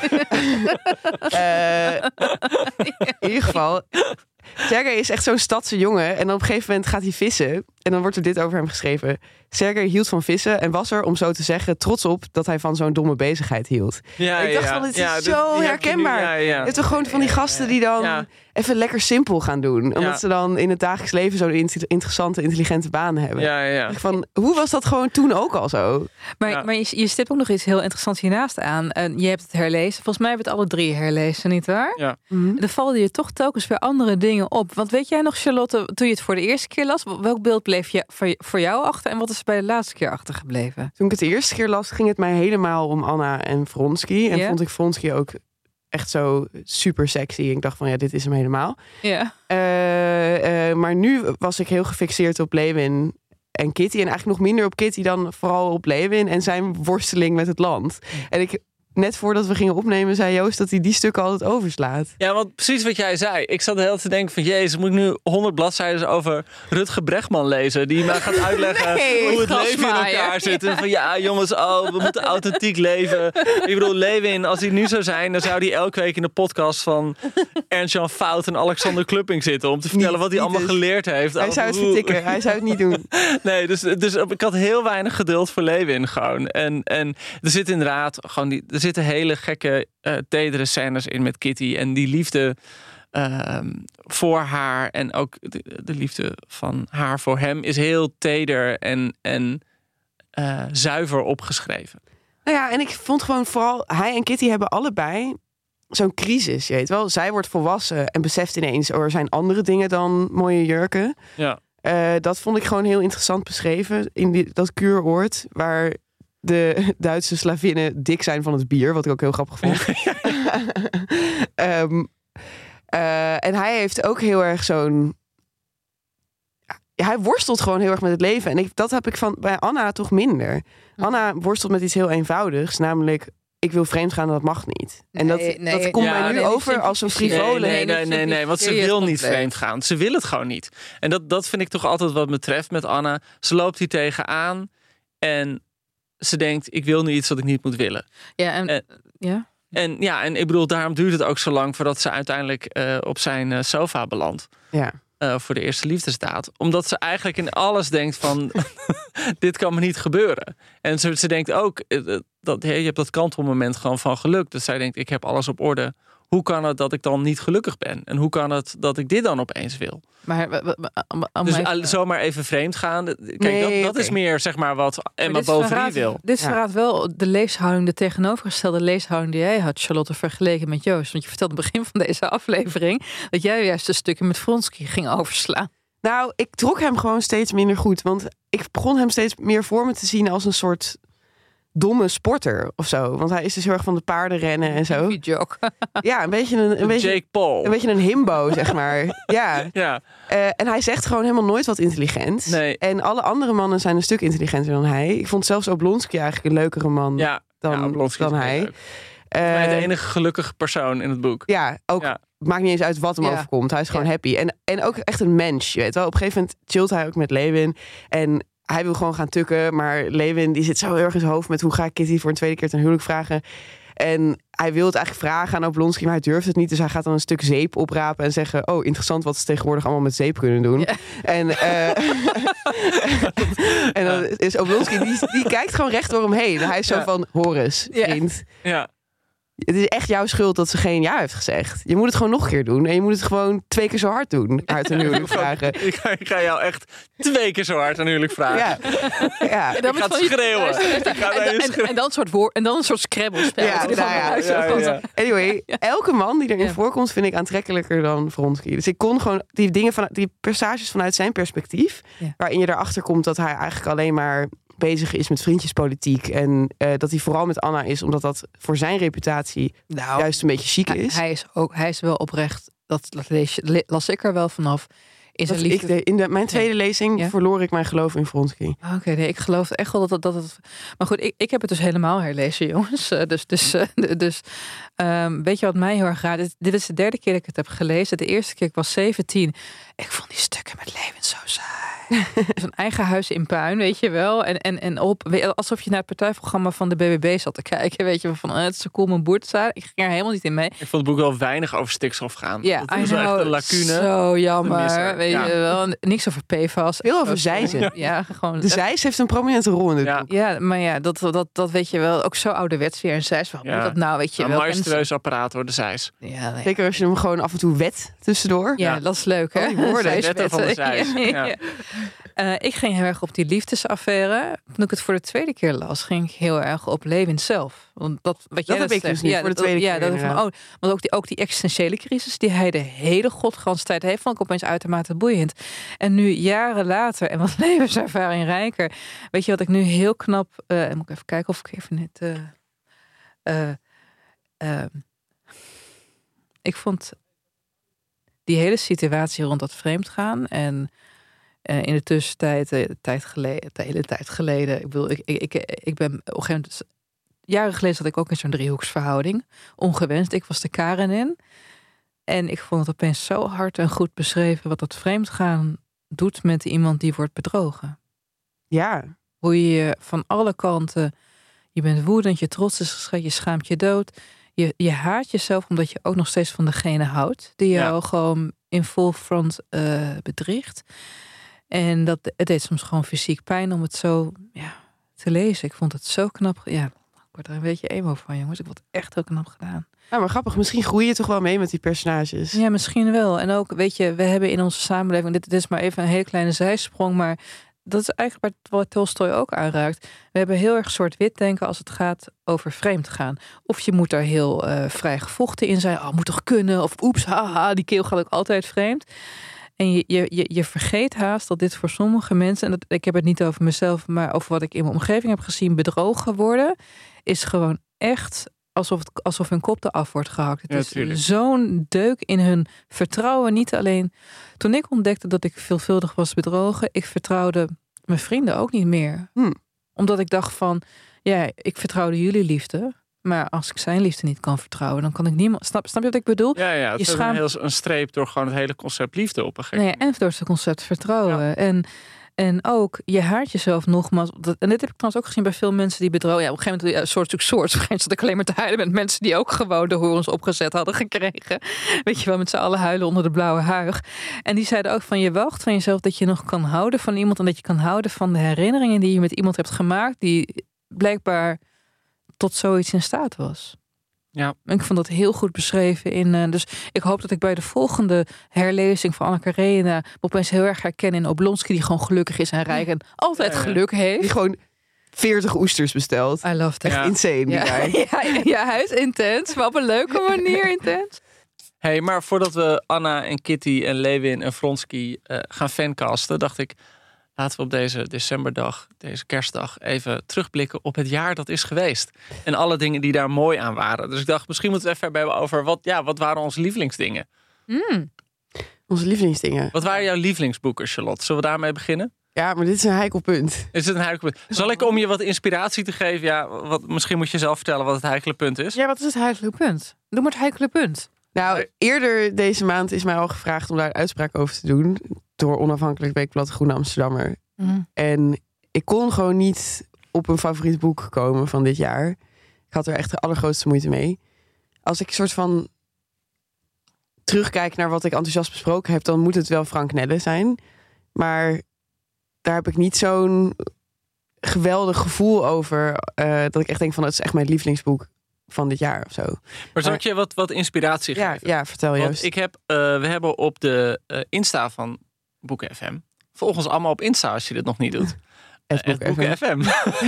uh, in ieder geval, Sergej is echt zo'n stadse jongen. En dan op een gegeven moment gaat hij vissen. En dan wordt er dit over hem geschreven. Sergej hield van vissen en was er, om zo te zeggen, trots op dat hij van zo'n domme bezigheid hield. Ja, ik dacht ja, van, het is ja, zo die heb je nu, herkenbaar. ja, ja. Het is toch gewoon van die gasten die dan Ja. even lekker simpel gaan doen. Omdat Ja. ze dan in het dagelijks leven zo'n in- interessante, intelligente baan hebben. Ja, ja. Ik Van, hoe was dat gewoon toen ook al zo? Maar, Ja. maar je, je stipt ook nog iets heel interessants hiernaast aan. En je hebt het herlezen. Volgens mij hebben we het alle drie herlezen, nietwaar? Ja. Mhm. Er vallen je toch telkens weer andere dingen op. Want weet jij nog, Charlotte, toen je het voor de eerste keer las, welk beeld bleef je voor, voor jou achter en wat is er bij de laatste keer achtergebleven? Toen ik het de eerste keer las, ging het mij helemaal om Anna en Vronsky. En Ja? vond ik Vronsky ook echt zo super sexy. Ik dacht van, ja, dit is hem helemaal. Ja. Uh, uh, maar nu was ik heel gefixeerd op Lewin en Kitty. En eigenlijk nog minder op Kitty dan vooral op Lewin en zijn worsteling met het land. En ik, net voordat we gingen opnemen, zei Joost dat hij die stukken altijd overslaat. Ja, want precies wat jij zei. Ik zat de hele tijd te denken van... Jezus, moet ik nu honderd bladzijden over Rutger Bregman lezen... die mij gaat uitleggen Nee, hoe het leven in grasmaaier. elkaar zit. En van ja, jongens, oh, we moeten authentiek leven. Ik bedoel, Lewin, als hij nu zou zijn... dan zou hij elke week in de podcast van Ernst-Jan Fout en Alexander Klupping zitten... om te vertellen Niet- wat hij niet allemaal dus. geleerd heeft. Hij over zou het hoe- vertikken, hij zou het niet doen. Nee, dus, dus ik had heel weinig geduld voor Lewin gewoon. En, en er zit inderdaad gewoon die, er zitten hele gekke, uh, tedere scènes in met Kitty. En die liefde uh, voor haar en ook de, de liefde van haar voor hem is heel teder en, en uh, zuiver opgeschreven. Nou ja, en ik vond gewoon vooral, hij en Kitty hebben allebei zo'n crisis, je weet wel. Zij wordt volwassen en beseft ineens, oh, er zijn andere dingen dan mooie jurken. Ja. Uh, dat vond ik gewoon heel interessant beschreven in die, dat kuuroord waar de Duitse slavinnen dik zijn van het bier, wat ik ook heel grappig vond. um, uh, en hij heeft ook heel erg zo'n... Ja, hij worstelt gewoon heel erg met het leven. En ik, dat heb ik van bij Anna toch minder. Anna worstelt met iets heel eenvoudigs, namelijk... ik wil vreemd gaan en dat mag niet. En dat, Nee, nee, dat komt ja, mij nu nee, over als een frivole... Nee, nee, Nee, nee, dat nee, nee, want ze simplificeer je wil het niet compleet. vreemd gaan. Ze wil het gewoon niet. En dat, dat vind ik toch altijd wat me treft met Anna. Ze loopt hier tegenaan en ze denkt, ik wil nu iets wat ik niet moet willen. Ja, en, Eh, ja. En ja, en ik bedoel, daarom duurt het ook zo lang voordat ze uiteindelijk uh, op zijn uh, sofa belandt. Ja. Uh, voor de eerste liefdesdaad. Omdat ze eigenlijk in alles denkt van, dit kan me niet gebeuren. En ze, ze denkt ook, uh, dat, hey, je hebt dat kantelmoment gewoon van geluk. Dus zij denkt, ik heb alles op orde. Hoe kan het dat ik dan niet gelukkig ben? En hoe kan het dat ik dit dan opeens wil? Maar, w- w- w- om Dus even- uh, zomaar even vreemd gaan. Kijk, Nee, dat, dat oké. is meer zeg maar wat maar Emma dit Bovary verraadt- wil. Dit Ja. verraadt wel de leeshouding, de tegenovergestelde leeshouding die jij had, Charlotte, vergeleken met Joost. Want je vertelde aan het begin van deze aflevering dat jij juist een stukje met Vronsky ging overslaan. Nou, ik trok hem gewoon steeds minder goed. Want ik begon hem steeds meer voor me te zien als een soort domme sporter of zo. Want hij is dus heel erg van de paarden rennen en zo. Joke. Ja, een beetje een, een, beetje, Jake Paul. een beetje een himbo, zeg maar. Ja. Ja, Uh, en hij zegt gewoon helemaal nooit wat intelligent. Nee. En alle andere mannen zijn een stuk intelligenter dan hij. Ik vond zelfs Oblonsky eigenlijk een leukere man ja. dan, ja, Oblonsky is dan heel hij. leuk. Volgens mij de Uh, enige gelukkige persoon in het boek. ja, ook Ja. maakt niet eens uit wat hem Ja. overkomt. Hij is gewoon Ja. happy. En, en ook echt een mens, je weet wel. Op een gegeven moment chillt hij ook met Lewin. En hij wil gewoon gaan tukken. Maar Lewin die zit zo heel erg in zijn hoofd met... hoe ga ik Kitty voor een tweede keer ten huwelijk vragen? En hij wil het eigenlijk vragen aan Oblonsky, maar hij durft het niet. Dus hij gaat dan een stuk zeep oprapen en zeggen... oh, interessant wat ze tegenwoordig allemaal met zeep kunnen doen. Ja. En, uh, en dan is Oblonsky, die, die kijkt gewoon recht door hem heen. Hij is zo Ja. van, Horus, Ja. vriend... Ja. Het is echt jouw schuld dat ze geen ja heeft gezegd. Je moet het gewoon nog een keer doen. En je moet het gewoon twee keer zo hard doen. Uit een huwelijk vragen. Ik ga, ik ga jou echt twee keer zo hard aan huwelijk vragen. Ja. Ja. En dan Ik met ga van die- schreeuwen. Luister, Ik ga en, naar je en, schreeuwen. en dan een soort woord, en dan een soort scrabbelspel. Ja, Dat hij nou van ja, huis ja, van- ja. Anyway, elke man die erin Ja. voorkomt vind ik aantrekkelijker dan Vronsky. Dus ik kon gewoon die dingen van die passages vanuit zijn perspectief, Ja. waarin je erachter komt dat hij eigenlijk alleen maar bezig is met vriendjespolitiek en uh, dat hij vooral met Anna is, omdat dat voor zijn reputatie Nou, juist een beetje chic hij, is. hij is ook, hij is wel oprecht. Dat, dat lees, je- le- las ik er wel vanaf. Is Dat een ik liefde. de, in de, mijn tweede lezing Ja. verloor ik mijn geloof in Vronsky. Ah, Oké, nee, ik geloof echt wel dat het, dat het... Maar goed, ik, ik heb het dus helemaal herlezen, jongens. Uh, dus dus, uh, dus um, weet je wat mij heel erg raar... Dit, dit is de derde keer dat ik het heb gelezen. De eerste keer, ik was zeventien. Ik vond die stukken met Lewin zo saai. Zo'n eigen huis in puin, weet je wel. En, en, en op, weet je, alsof je naar het partijprogramma van de B B B zat te kijken. Weet je, van uh, het is zo cool mijn boer te staan. Ik ging er helemaal niet in mee. Ik vond het boek wel weinig over stikstof gaan. Ja, dat I is wel echt know, een lacune. zo jammer. Vermisser. weet Ja. je wel. Niks over P F A S. Veel over Zeizen. Ja, gewoon. De Zeis heeft een prominente rol in dit Ja. boek. Ja, maar ja, dat, dat, dat weet je wel. Ook zo ouderwets weer. En Zeist, waarom Ja. moet dat nou, weet je Een wel. majestueus apparaat hoor, de Zeis. Ja, nee. Zeker als je hem gewoon af en toe wet tussendoor. Ja, Ja. dat is leuk, hè? Oh, die woorden. Zeiswetten. Wetten van de Zeis. Ja. Ja. Eh, ik ging heel erg op die liefdesaffaire. Toen ik het voor de tweede keer las, ging ik heel erg op Lewin zelf. Want dat, wat jij heb dat ik dus zegt, niet, ja, voor de dat- tweede ja, keer dat ik van, inderdaad. oh, want ook die, ook die existentiële crisis die hij de hele godganse tijd heeft, vond ik opeens uitermate boeiend. En nu jaren later en wat levenservaring rijker, weet je wat ik nu heel knap. Uh, moet ik even kijken of ik even net. Uh, uh, uh, ik vond die hele situatie rond dat vreemdgaan en uh, in de tussentijd, uh, tijd geleden, de hele tijd geleden. Ik bedoel, ik, ik, ik, ik ben op een gegeven moment. Jaren geleden zat ik ook in zo'n driehoeksverhouding. Ongewenst. Ik was de Karenin. En ik vond het opeens zo hard en goed beschreven wat dat vreemdgaan doet met iemand die wordt bedrogen. Ja. Hoe je je van alle kanten, je bent woedend, je trots is geschreven, je schaamt je dood. Je, je haat jezelf omdat je ook nog steeds van degene houdt die jou ja. gewoon in full front uh, bedriegt. En dat, het deed soms gewoon fysiek pijn om het zo ja, te lezen. Ik vond het zo knap. Ja, ik word er een beetje emo van, jongens. Ik vond het echt heel knap gedaan. Ja, maar grappig. Misschien groei je toch wel mee met die personages. Ja, misschien wel. En ook, weet je, we hebben in onze samenleving, dit, dit is maar even een hele kleine zijsprong, maar dat is eigenlijk wat Tolstoy ook aanraakt. We hebben heel erg zwart-wit denken als het gaat over vreemd gaan. Of je moet daar heel uh, vrij gevochten in zijn. Oh, moet toch kunnen? Of oeps, haha, die keel gaat ook altijd vreemd. En je, je, je, je vergeet haast dat dit voor sommige mensen, en dat, ik heb het niet over mezelf, maar over wat ik in mijn omgeving heb gezien, bedrogen worden, is gewoon echt alsof, het, alsof hun kop eraf wordt gehakt. Het Ja, is tuurlijk. zo'n deuk in hun vertrouwen. Niet alleen toen ik ontdekte dat ik veelvuldig was bedrogen, ik vertrouwde mijn vrienden ook niet meer. Hm. Omdat ik dacht van, ja, ik vertrouwde jullie liefde. Maar als ik zijn liefde niet kan vertrouwen, dan kan ik niemand. Snap, snap je wat ik bedoel? Ja, ja, het Je is schaamt- een, heel, een streep door gewoon het hele concept liefde op een gegeven Nee, moment. en door het concept vertrouwen. Ja. En, en ook, je haat jezelf nogmaals. Dat, en dit heb ik trouwens ook gezien bij veel mensen die bedrogen. Ja, op een gegeven moment, ja, soort zoek soort. Op een gegeven moment zat ik alleen maar te huilen met mensen die ook gewoon de horens opgezet hadden gekregen. Weet je wel, met z'n allen huilen onder de blauwe huig. En die zeiden ook van, je wacht van jezelf dat je nog kan houden van iemand. En dat je kan houden van de herinneringen die je met iemand hebt gemaakt. Die blijkbaar tot zoiets in staat was. Ja. En ik vond dat heel goed beschreven in. Uh, dus ik hoop dat ik bij de volgende herlezing van Anna Karenina me opeens heel erg herken in Oblonsky, die gewoon gelukkig is en rijk en altijd Ja, ja. geluk Die heeft. gewoon veertig oesters bestelt. I love that. Echt Ja. insane, die Ja. guy. Ja, ja, hij is intens, maar op een leuke manier intens. Hey, maar voordat we Anna en Kitty en Lewin en Vronsky uh, gaan fancasten, dacht ik, laten we op deze decemberdag, deze kerstdag, even terugblikken op het jaar dat is geweest. En alle dingen die daar mooi aan waren. Dus ik dacht, misschien moeten we het even hebben over wat, ja, wat waren onze lievelingsdingen? Mm. Onze lievelingsdingen. Wat waren jouw lievelingsboeken, Charlotte? Zullen we daarmee beginnen? Ja, maar dit is een heikel punt. Is het een heikele punt? Zal ik om je wat inspiratie te geven? Ja, wat, misschien moet je zelf vertellen wat het heikele punt is. Ja, wat is het heikele punt? Doe maar het heikele punt. Nou, eerder deze maand is mij al gevraagd om daar een uitspraak over te doen. Door Onafhankelijk Weekblad Groene Amsterdammer. Mm. En ik kon gewoon niet op een favoriet boek komen van dit jaar. Ik had er echt de allergrootste moeite mee. Als ik een soort van terugkijk naar wat ik enthousiast besproken heb, dan moet het wel Frank Nelle zijn. Maar daar heb ik niet zo'n geweldig gevoel over. Uh, dat ik echt denk van, dat is echt mijn lievelingsboek van dit jaar of zo. Maar zal ik je wat, wat inspiratie Ja, geven? ja vertel Want Joost. ik heb, uh, we hebben op de uh, Insta van Boeken F M. Volg ons allemaal op Insta als je dit nog niet doet. Het Uh, Boeken Boeken F M. F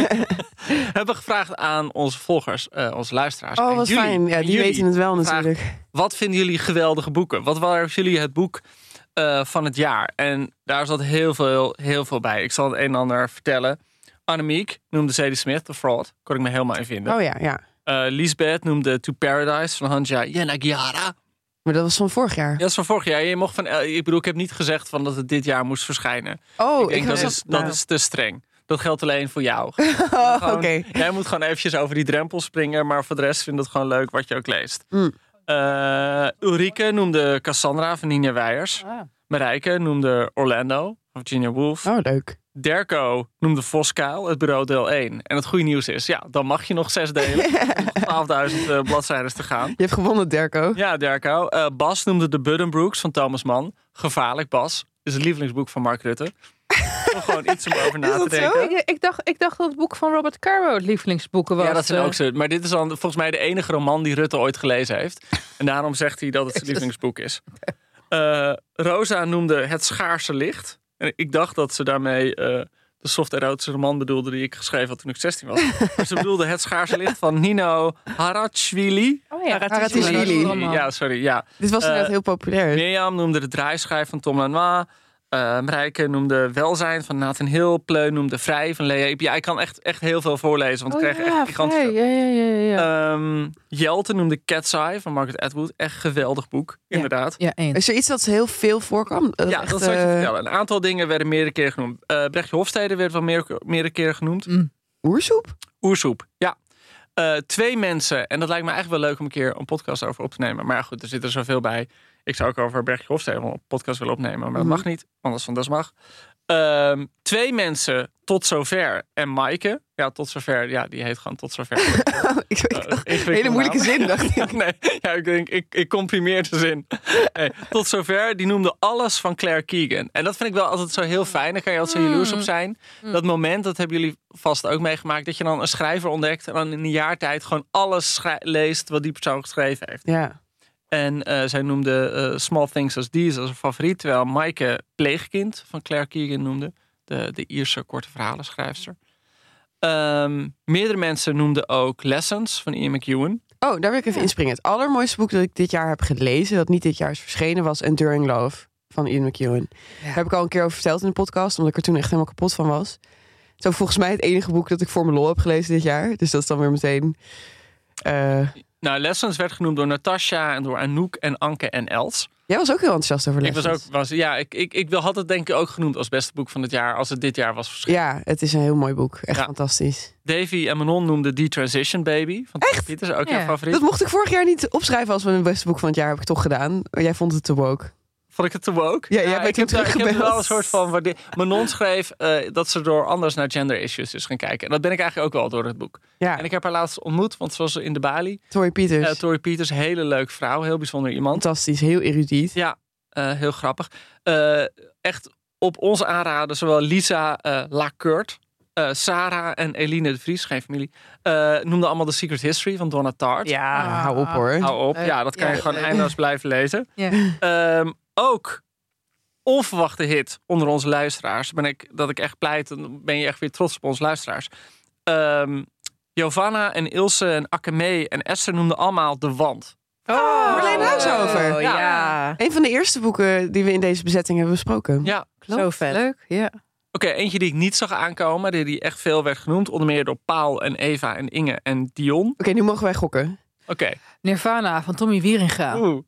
M. hebben gevraagd aan onze volgers, uh, onze luisteraars. Oh, en wat jullie, fijn. Ja, en die jullie. weten het wel vraag- natuurlijk. Wat vinden jullie geweldige boeken? Wat waren jullie het boek uh, van het jaar? En daar zat heel veel, heel veel bij. Ik zal het een en ander vertellen. Annemiek noemde Zadie Smith, The Fraud. Kon ik me helemaal in vinden. Oh ja, ja. Uh, Lisbeth noemde To Paradise van Hanja Yanagihara. Maar dat was van vorig jaar. Ja, dat is van vorig jaar. Je mocht van, ik bedoel, ik heb niet gezegd van dat het dit jaar moest verschijnen. Oh, ik denk dat, was is, dat nou. is te streng. Dat geldt alleen voor jou. Oh, Gewoon- oké. Jij moet gewoon eventjes over die drempel springen. Maar voor de rest vind ik het gewoon leuk wat je ook leest. Mm. Uh, Ulrike noemde Cassandra van Ninja Weijers. Ah. Marijke noemde Orlando van Virginia Woolf. Oh, leuk. Derko noemde Voskuil, het bureau deel één. En het goede nieuws is, ja, dan mag je nog zes delen. nog twaalfduizend uh, bladzijden te gaan. Je hebt gewonnen, Derko. Ja, Derko. Uh, Bas noemde de Buddenbrooks van Thomas Mann. Gevaarlijk, Bas. is het lievelingsboek van Mark Rutte. Om gewoon iets om over na te denken. Ik, ik, dacht, ik dacht dat het boek van Robert Caro het lievelingsboeken was. Ja, dat zijn uh, ook zo. Maar dit is dan volgens mij de enige roman die Rutte ooit gelezen heeft. En daarom zegt hij dat het zijn lievelingsboek is. Uh, Rosa noemde Het Schaarse Licht. En ik dacht dat ze daarmee uh, de soft erotische roman bedoelde die ik geschreven had toen ik zestien was. Maar ze bedoelde Het Schaarse Licht van Nino Harashvili. Oh ja, Harashvili. Ja, sorry. Ja. Dit was inderdaad Uh, heel populair. Mirjam noemde De Draaischijf van Tom Lanois. Uh, Marijke noemde Welzijn van Nathan Hill. Pleu noemde Vrij van Lea Ipe. Ja, ik kan echt, echt heel veel voorlezen, want oh, ik kreeg ja, echt gigantisch veel. Ja, ja, ja, ja. Um, Jelte noemde Cat's Eye van Margaret Atwood. Echt geweldig boek, Ja. inderdaad. Ja, eens. Is er iets dat heel veel voorkwam? Dat Ja, echt, dat zal ik je uh, vertellen. Een aantal dingen werden meerdere keren genoemd. Uh, Brechtje Hofstede werd wel meer, meerdere keren genoemd. Mm. Oersoep? Oersoep, ja. Uh, twee mensen, en dat lijkt me eigenlijk wel leuk om een keer een podcast over op te nemen. Maar ja, goed, er zit er zoveel bij. Ik zou ook over Brechtje Hofstede wel een podcast willen opnemen, maar dat Mm-hmm. mag niet. Anders van dat mag. Um, twee mensen tot zover en Maaike. Ja, tot zover. Ja, die heet gewoon tot zover. ik, ik Uh, dacht, ingewikkelde hele moeilijke naam. zin, dacht ik. Nee, ja, ik denk, ik, ik comprimeer de zin. Nee, tot zover, die noemde alles van Claire Keegan. En dat vind ik wel altijd zo heel fijn. Daar kan je altijd zo jaloers op zijn. Dat moment, dat hebben jullie vast ook meegemaakt, dat je dan een schrijver ontdekt en dan in een jaar tijd gewoon alles schrij- leest wat die persoon geschreven heeft. Ja. En uh, zij noemde uh, Small Things as These als een favoriet, terwijl Maaike Pleegkind van Claire Keegan noemde. De, de Ierse korte verhalenschrijfster. Um, meerdere mensen noemden ook Lessons van Ian McEwan. Oh, daar wil ik even inspringen. Het allermooiste boek dat ik dit jaar heb gelezen, dat niet dit jaar is verschenen, was Enduring Love van Ian McEwan. Daar heb ik al een keer over verteld in de podcast, omdat ik er toen echt helemaal kapot van was. Het is ook volgens mij het enige boek dat ik voor mijn lol heb gelezen dit jaar. Dus dat is dan weer meteen... Uh... Nou, Lessons werd genoemd door Natasha en door Anouk en Anke en Els. Jij was ook heel enthousiast over Ik Lessons. was ook, was, ja, ik, ik, ik had het denk ik ook genoemd als beste boek van het jaar, als het dit jaar was verschenen. Ja, het is een heel mooi boek. Echt Ja. fantastisch. Davy en Manon noemden The Transition Baby van Tom Pieters, ook Ja. jouw favoriet. Dat mocht ik vorig jaar niet opschrijven als mijn beste boek van het jaar. Heb ik toch gedaan. Maar jij vond het te woke. Vond ik het te woke? Ja, jij bent ik, toen heb, daar- ik heb er teruggebeld. wel een soort van waarde- Manon schreef uh, dat ze door anders naar gender issues is gaan kijken. En dat ben ik eigenlijk ook wel door het boek. Ja, En ik heb haar laatst ontmoet, want ze was in de Bali. Tori Peters. Uh, Tori Peters, hele leuke vrouw, heel bijzonder iemand. Fantastisch, heel erudiet. Ja, uh, heel grappig. Uh, echt op ons aanraden, zowel Lisa uh, Lacourt, uh, Sarah en Eline de Vries, geen familie, uh, noemden allemaal The Secret History van Donna Tartt. Ja, Ah, hou op hoor. Hou op, Leuk. ja, dat kan Ja, je gewoon leuk. eindeloos blijven lezen. Ja. Um, ook onverwachte hit onder onze luisteraars. Ben ik, dat ik echt pleit, dan ben je echt weer trots op onze luisteraars. Um, Giovanna en Ilse en Akeme en Esther noemden allemaal De Wand. Oh, Marleen Huishover. Oh, Ja. ja. Een van de eerste boeken die we in deze bezetting hebben besproken. Ja, Klopt. Zo vet. Leuk, ja. oké, eentje die ik niet zag aankomen, die, die echt veel werd genoemd. Onder meer door Paul en Eva en Inge en Dion. Oké, nu mogen wij gokken. Oké. Nirvana van Tommy Wieringa. Oeh,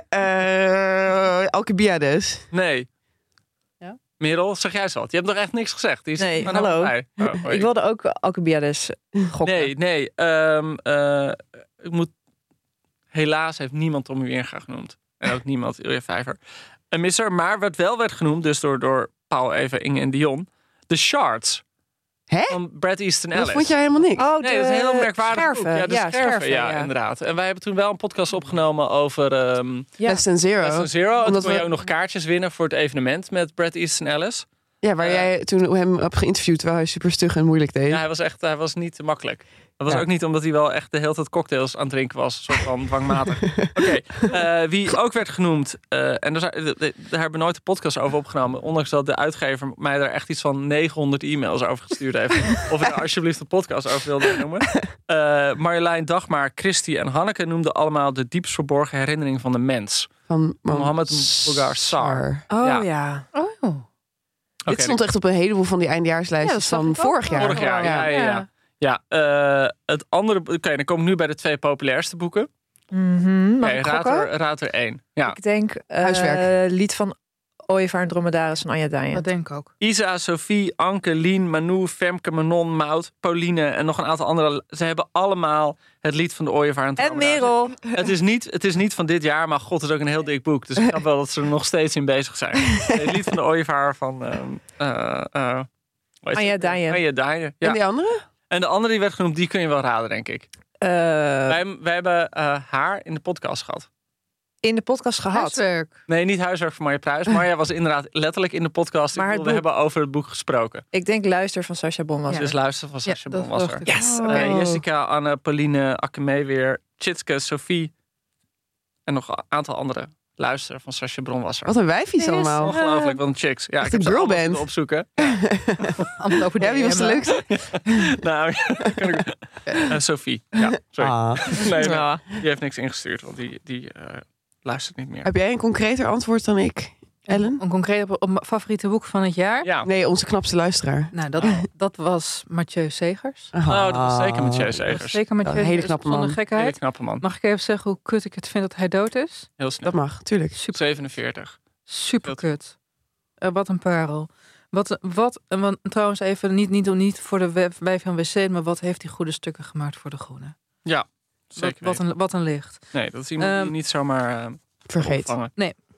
Uh, Alcibiades. nee. Ja? Merel, zeg jij eens wat? Je hebt nog echt niks gezegd. Die is Nee, gewoon hallo. helemaal bij. Oh, hoi. Ik wilde ook Alcibiades gokken. Nee, nee. Um, uh, ik moet... Helaas heeft niemand Tommy Wieringa genoemd. En ook niemand Ilja Vijver. Een misser, maar wat wel werd genoemd, dus door, door Paul, Eva, Inge en Dion. The Shards. Hè? Van Brad Easton Dat Ellis. vond jij helemaal niks. Oh, Nee, dat is een heel merkwaardig scherven. boek. Ja, de ja, scherven, ja, ja. inderdaad. En wij hebben toen wel een podcast opgenomen over um, Ja. Less than Zero. Less Than Zero. En toen Omdat kon je we- ook nog kaartjes winnen voor het evenement met Brad Easton Ellis. Ja, waar Uh, jij toen hem hebt geïnterviewd terwijl hij super stug en moeilijk deed. Ja, hij was echt, hij was niet makkelijk. Dat was Ja. ook niet omdat hij wel echt de hele tijd cocktails aan het drinken was. Een soort van dwangmatig. Oké, eh, wie ook werd genoemd, uh, en daar, zijn- daar hebben we nooit de podcast over opgenomen. Ondanks dat de uitgever mij daar echt iets van negenhonderd e-mails over gestuurd heeft. Of ik daar alsjeblieft een podcast over wilde noemen. Uh, Marjolein, Dagmar, Christy en Hanneke noemden allemaal de diepst verborgen herinnering van de mens. Van Mohammed Bulgar Sar. Oh Ja. ja. Oh. Dit Oké, stond echt op een heleboel van die Ja, eindejaarslijstjes dat zag van ik ook vorig wel. jaar. Vorig jaar, ja, ja, ja. Ja, uh, het andere... Oké, dan kom ik nu bij de twee populairste boeken. Mhm. Mag Oké, ik raad, gokken? er, raad er één. Ja. Ik denk eh, Huiswerk. lied van Ooievaar en Dromedaris en Anja Dijen. Dat denk ik ook. Isa, Sophie, Anke, Lien, Manu, Femke, Manon, Maud, Pauline en nog een aantal andere. Ze hebben allemaal het lied van de Ooievaar en En Dromedaris. Merel. Het is, niet, het is niet van dit jaar, maar god, het is ook een heel dik boek. Dus ik snap wel dat ze er nog steeds in bezig zijn. Het lied van de Ooievaar van... ehm uh, uh, Anja Dijen. Anja Dijen, En ja. die andere? En de andere die werd genoemd, die kun je wel raden, denk ik. Eh, Wij, wij hebben uh, haar in de podcast gehad. in de podcast gehad. Huiswerk. Nee, niet huiswerk voor Marja Pruis. Marja was inderdaad letterlijk in de podcast. Maar Ik het wilde boek- hebben over het boek gesproken. Ik denk luister van Sacha Bonwasser. Ja. Dus luister van Sascha dat Bonwasser. dacht ik. Yes, Oh. oké. Eh, Jessica, Anne, Pauline, Akeme weer, Tjitske, Sophie en nog een aantal andere. Luister van Sascha Bronwasser. Wat een wijfies Nee, allemaal. is- Ongelooflijk, wat een chicks. Ja, Echt ik heb een ze allemaal girlband. moeten opzoeken. Allemaal over Ja, wie was de D M, hè? leukste? nou, kan ik... Uh, Sophie. Ja, sorry. Ah. Nee, nee, Ja. die heeft niks ingestuurd, want die, die uh, luistert niet meer. Heb jij een concreter antwoord dan ik, Ellen? Een concreet op, op mijn favoriete boek van het jaar. Ja, Nee, onze knapste luisteraar. Nou, dat, dat was Mathieu Segers. oh, dat was zeker met Jay Dat was Segers. zeker Mathieu Een hele Segers, knappe zonder man. Hele gekheid. knappe man. Mag ik even zeggen hoe kut ik het vind dat hij dood is? Heel snel. Dat mag, tuurlijk. Super, zevenenveertig. super kut. Uh, wat een parel. Wat, wat, en want, trouwens even, niet, niet, niet voor de web- wij van W C, maar wat heeft hij goede stukken gemaakt voor de Groene? Ja, Wat, zeker wat, weten. een, wat een licht. Nee, dat is iemand die Ehm, je niet zomaar uh, Vergeet. opvangen.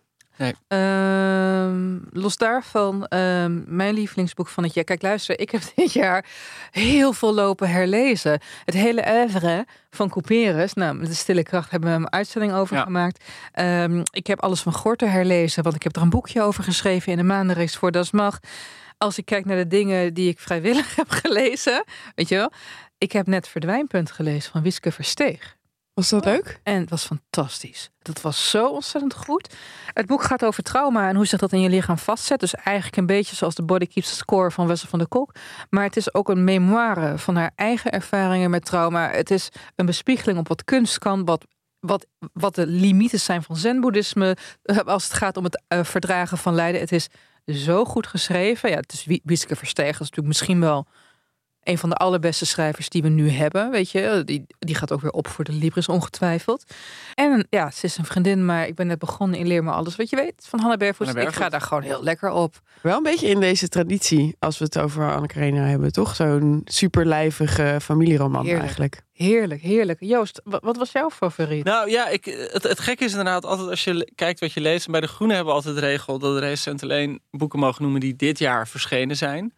Ehm, los daarvan, ehm, mijn lievelingsboek van het jaar. Kijk, luister, ik heb dit jaar heel veel lopen herlezen. Het hele oeuvre van Couperus, nou, met de Stille Kracht hebben we een uitzending over Ja. gemaakt. Ehm, ik heb alles van Gorter herlezen, want ik heb er een boekje over geschreven in de maandenreeks voor Das Mag. Als ik kijk naar de dingen die ik vrijwillig heb gelezen, weet je wel. Ik heb net Verdwijnpunt gelezen van Wieske Versteeg. Was dat leuk? En het was fantastisch. Dat was zo ontzettend goed. Het boek gaat over trauma en hoe zich dat in je lichaam vastzet. Dus eigenlijk een beetje zoals de Body Keeps the Score van Wessel van der Kolk. Maar het is ook een memoire van haar eigen ervaringen met trauma. Het is een bespiegeling op wat kunst kan, wat, wat, wat de limieten zijn van zen-boeddhisme. Als het gaat om het uh, verdragen van lijden. Het is zo goed geschreven. Ja, het is Wieske Versteeg. Dat is natuurlijk misschien wel een van de allerbeste schrijvers die we nu hebben, weet je. Die, die gaat ook weer op voor de Libris, ongetwijfeld. En ja, ze is een vriendin, maar ik ben net begonnen in Leer me alles wat je weet van Hanna Bervoets. Hanna Ik Bervoets. ga daar gewoon heel lekker op. Wel een beetje in deze traditie, als we het over Anne Karenina hebben, toch? Zo'n superlijvige familieroman Heerlijk. eigenlijk. Heerlijk, heerlijk. Joost, wat, wat was jouw favoriet? Nou ja, ik, het, het gekke is inderdaad altijd als je le- kijkt wat je leest. En bij de Groene hebben we altijd de regel dat de recensent alleen boeken mogen noemen die dit jaar verschenen zijn.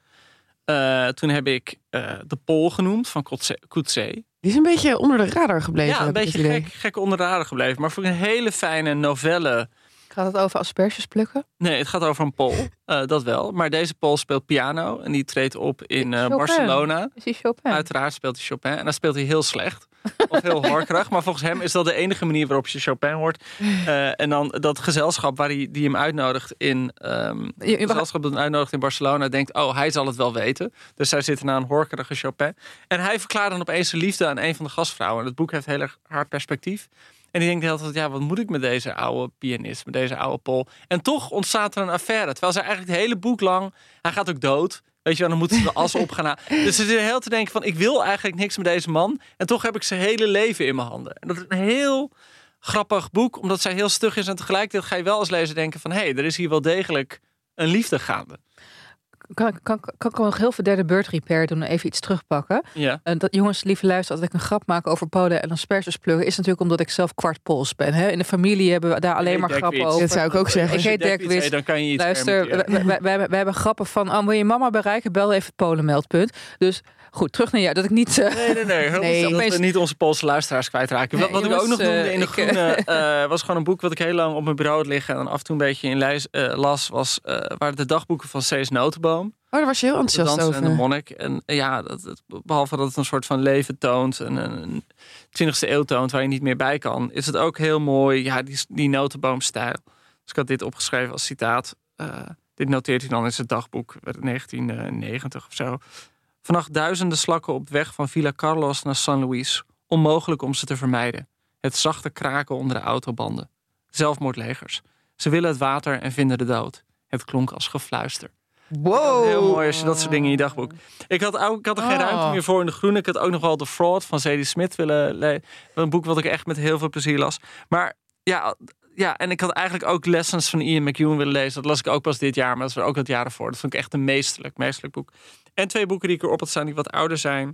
Uh, toen heb ik uh, De Pol genoemd van Coetzee. Die is een beetje onder de radar gebleven. Ja, een heb ik beetje het idee. gek, gek onder de radar gebleven. Maar voor een hele fijne novelle. Gaat het over asperges plukken? Nee, het gaat over een Pool. Uh, dat wel. Maar deze Pool speelt piano. En die treedt op in uh, Chopin. Barcelona. Is die Chopin? Uiteraard speelt hij Chopin. En dan speelt hij heel slecht. Of heel horkerig. Maar volgens hem is dat de enige manier waarop je Chopin hoort. Uh, en dan dat gezelschap waar hij, die hem uitnodigt in... Um, Je- je- gezelschap dat hem uitnodigt in Barcelona denkt... oh, hij zal het wel weten. Dus zij zitten naar een horkerige Chopin. En hij verklaart dan opeens zijn liefde aan een van de gastvrouwen. En het boek heeft heel erg haar perspectief. En die denkt de hele tijd, ja, wat moet ik met deze oude pianist, met deze oude Pool? En toch ontstaat er een affaire. Terwijl zij eigenlijk het hele boek lang, hij gaat ook dood. Weet je wel, dan moeten ze de as op gaan halen. Dus ze zitten heel te denken van, ik wil eigenlijk niks met deze man. En toch heb ik zijn hele leven in mijn handen. En dat is een heel grappig boek, omdat zij heel stug is. En tegelijkertijd ga je wel als lezer denken van, hé, hey, er is hier wel degelijk een liefde gaande. Kan, kan, kan ik nog heel veel derde beurt repair doen en even iets terugpakken? Ja. En dat, jongens, lieve luisteren, als ik een grap maak over Polen en asperges plukken, is natuurlijk omdat ik zelf kwart Pools ben. Hè? In de familie hebben we daar alleen Nee, maar Dirk grappen Wits. over. Dat zou ik ook zeggen. Ik heet Dirk Wits. Dan kan je iets Luister, permitteren. wij, wij, wij, wij hebben grappen van, oh, wil je mama bereiken? Bel even het Polenmeldpunt. Dus goed, terug naar jou. Dat ik niet... Uh, Nee, nee, nee. Nee. Dat Opeens- we niet onze Poolse luisteraars kwijtraken. Nee, wat wat jongens, ik ook nog noemde uh, in de ik, Groene... Uh, was gewoon een boek wat ik heel lang op mijn bureau had liggen... en dan af en toe een beetje in lijst, uh, las... Was, uh, waren de dagboeken van Cees Notenboom. Oh, daar was je heel De enthousiast danser en de over. monnik. En uh, ja, dat, het, behalve dat het een soort van leven toont... en een twintigste eeuw toont waar je niet meer bij kan... is het ook heel mooi, ja, die, die Notenboomstijl. Dus ik had dit opgeschreven als citaat. Uh, dit noteert hij dan in zijn dagboek, negentien negentig of zo... Vannacht duizenden slakken op weg van Villa Carlos naar San Luis. Onmogelijk om ze te vermijden. Het zachte kraken onder de autobanden. Zelfmoordlegers. Ze willen het water en vinden de dood. Het klonk als gefluister. Wow. Heel mooi als je dat soort dingen in je dagboek. Ik had, ook, ik had er geen Oh. ruimte meer voor in de Groene. Ik had ook nog wel The Fraud van Zadie Smith willen lezen. Een boek wat ik echt met heel veel plezier las. Maar ja... Ja, en ik had eigenlijk ook Lessons van Ian McEwan willen lezen. Dat las ik ook pas dit jaar, maar dat was ook het jaar ervoor. Dat vond ik echt een meesterlijk, meesterlijk boek. En twee boeken die ik erop had staan die wat ouder zijn.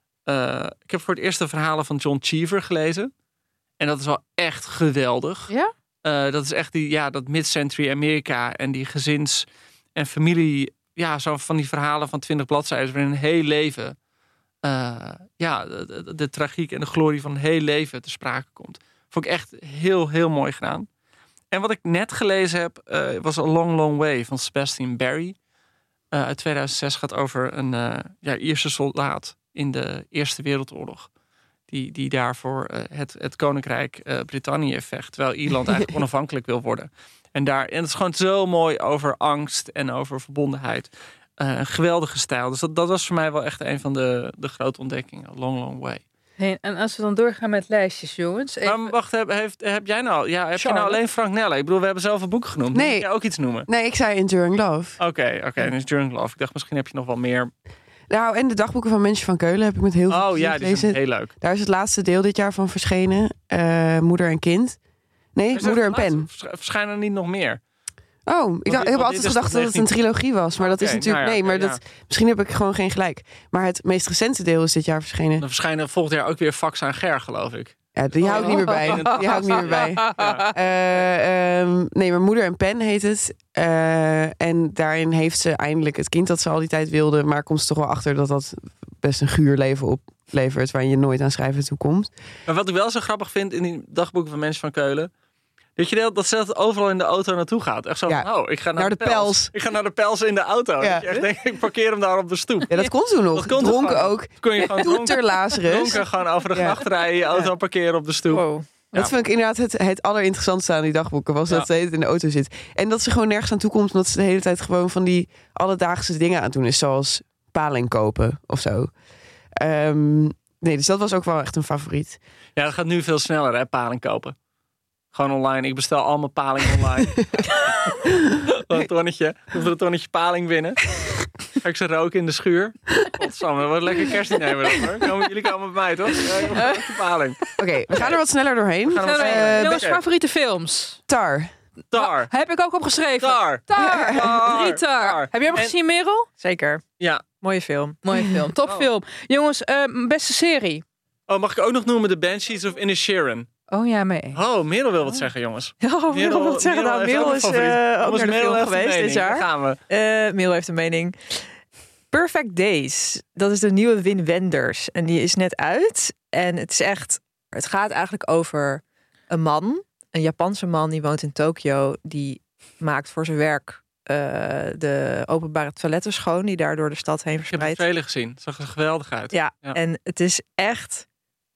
Uh, ik heb voor het eerst de verhalen van John Cheever gelezen. En dat is wel echt geweldig. Ja? Uh, dat is echt die, ja, dat mid-century Amerika en die gezins- en familie... Ja, zo van die verhalen van twintig bladzijden waarin een heel leven... Uh, ja, de, de, de tragiek en de glorie van een heel leven te sprake komt. Vond ik echt heel, heel mooi gedaan. En wat ik net gelezen heb, uh, was A Long Long Way van Sebastian Barry. Uh, uit tweeduizend zes gaat over een uh, ja, Ierse soldaat in de Eerste Wereldoorlog. Die, die daarvoor uh, het, het Koninkrijk uh, Brittannië vecht. Terwijl Ierland eigenlijk onafhankelijk wil worden. En, daar, en het is gewoon zo mooi over angst en over verbondenheid. Uh, een geweldige stijl. Dus dat, dat was voor mij wel echt een van de, de grote ontdekkingen. A Long Long Way. Hey, en als we dan doorgaan met lijstjes, jongens. Even... Maar wacht, heb, heeft, heb jij nou... Ja, heb Charlotte. je nou alleen Frank Nelle? Ik bedoel, we hebben zelf een boek genoemd. Nee. Moet jij ook iets noemen? Nee, ik zei Enduring Love. Oké, oké. Okay, dus During Love. Ik dacht, misschien heb je nog wel meer... Nou, en de dagboeken van Mensen van Keulen heb ik met heel veel Oh plezier ja, die gelezen. zijn heel leuk. Daar is het laatste deel dit jaar van verschenen. Uh, Moeder en Kind. Nee, Is Moeder en er- Pen. Verschijnen er niet nog meer? Oh, ik, dacht, ik heb dit- want altijd dit is gedacht dat het een negentien trilogie was. Maar dat is Oké, natuurlijk... nou ja, nee, maar ja. dat, misschien heb ik gewoon geen gelijk. Maar het meest recente deel is dit jaar verschenen. Dan verschijnen volgend jaar ook weer Fax aan Ger, geloof ik. Ja, die hou ik niet meer bij. Die hou ik niet meer bij. Ja. Eh, um, nee, maar Moeder en Pen heet het. Uh, en daarin heeft ze eindelijk het kind dat ze al die tijd wilde. Maar komt ze toch wel achter dat dat best een guur leven oplevert. Waar je nooit aan schrijven toe komt. Maar wat ik wel zo grappig vind in die dagboeken van Mensen van Keulen... Dat je dat, dat ze dat overal in de auto naartoe gaat. Echt zo Ja. van, oh, ik ga naar, Naar de, de pels. pels. Ik ga naar de pels in de auto. Ja. Dat je echt denkt, ik parkeer hem daar op de stoep. Ja, dat kon toen nog. Dat kon toen Dronken gewoon. ook. Kun je gewoon Toeter dronken, Lazarus. dronken gewoon over de Ja. gracht rijden, je auto parkeren op de stoep. Wow. Ja. Dat vind ik inderdaad het, het allerinteressantste aan die dagboeken. Was dat Ja. ze de hele tijd in de auto zit. En dat ze gewoon nergens aan toe komt. Omdat ze de hele tijd gewoon van die alledaagse dingen aan het doen is. Zoals paling kopen of zo. Um, nee, dus dat was ook wel echt een favoriet. Ja, dat gaat nu veel sneller, hè, paling kopen. Gewoon online. Ik bestel al mijn paling online. een tonnetje. Hoeveel een tonnetje paling binnen. Ga ik ze roken in de schuur. Godsamme, wat een lekker kerstdiner hebben we dat, hoor. Komen, jullie komen bij mij, toch? Ja, ik heb de paling. Oké, we gaan er wat sneller doorheen. We gaan er wat Eh, sneller. jongens, oké. favoriete films. Tar. Tar. Heb ik ook opgeschreven. Tar. Tar. Tar. Drie Tar. Tar. Heb jij hem En- gezien, Merel? Zeker. Ja. Mooie film. Mooie film. Top Oh. film. Jongens, eh, beste serie. Oh, mag ik ook nog noemen The Banshees of Inisherin? Oh ja, mee. Oh, Merel wil wat zeggen, jongens. Oh, Merel wil het zeggen. Nou, heeft ook Merel een is favoriet. eh, ook Jongens, naar de Merel film heeft een geweest dit mening. jaar. Daar gaan we. Eh Merel heeft een mening. Perfect Days. Dat is de nieuwe Wim Wenders. En die is net uit. En het is echt... Het gaat eigenlijk over een man. Een Japanse man die woont in Tokio. Die maakt voor zijn werk uh, de openbare toiletten schoon. Die daar door de stad heen Ik heb de verspreid. trailer gezien. Het zag er geweldig uit. Ja, Ja. en het is echt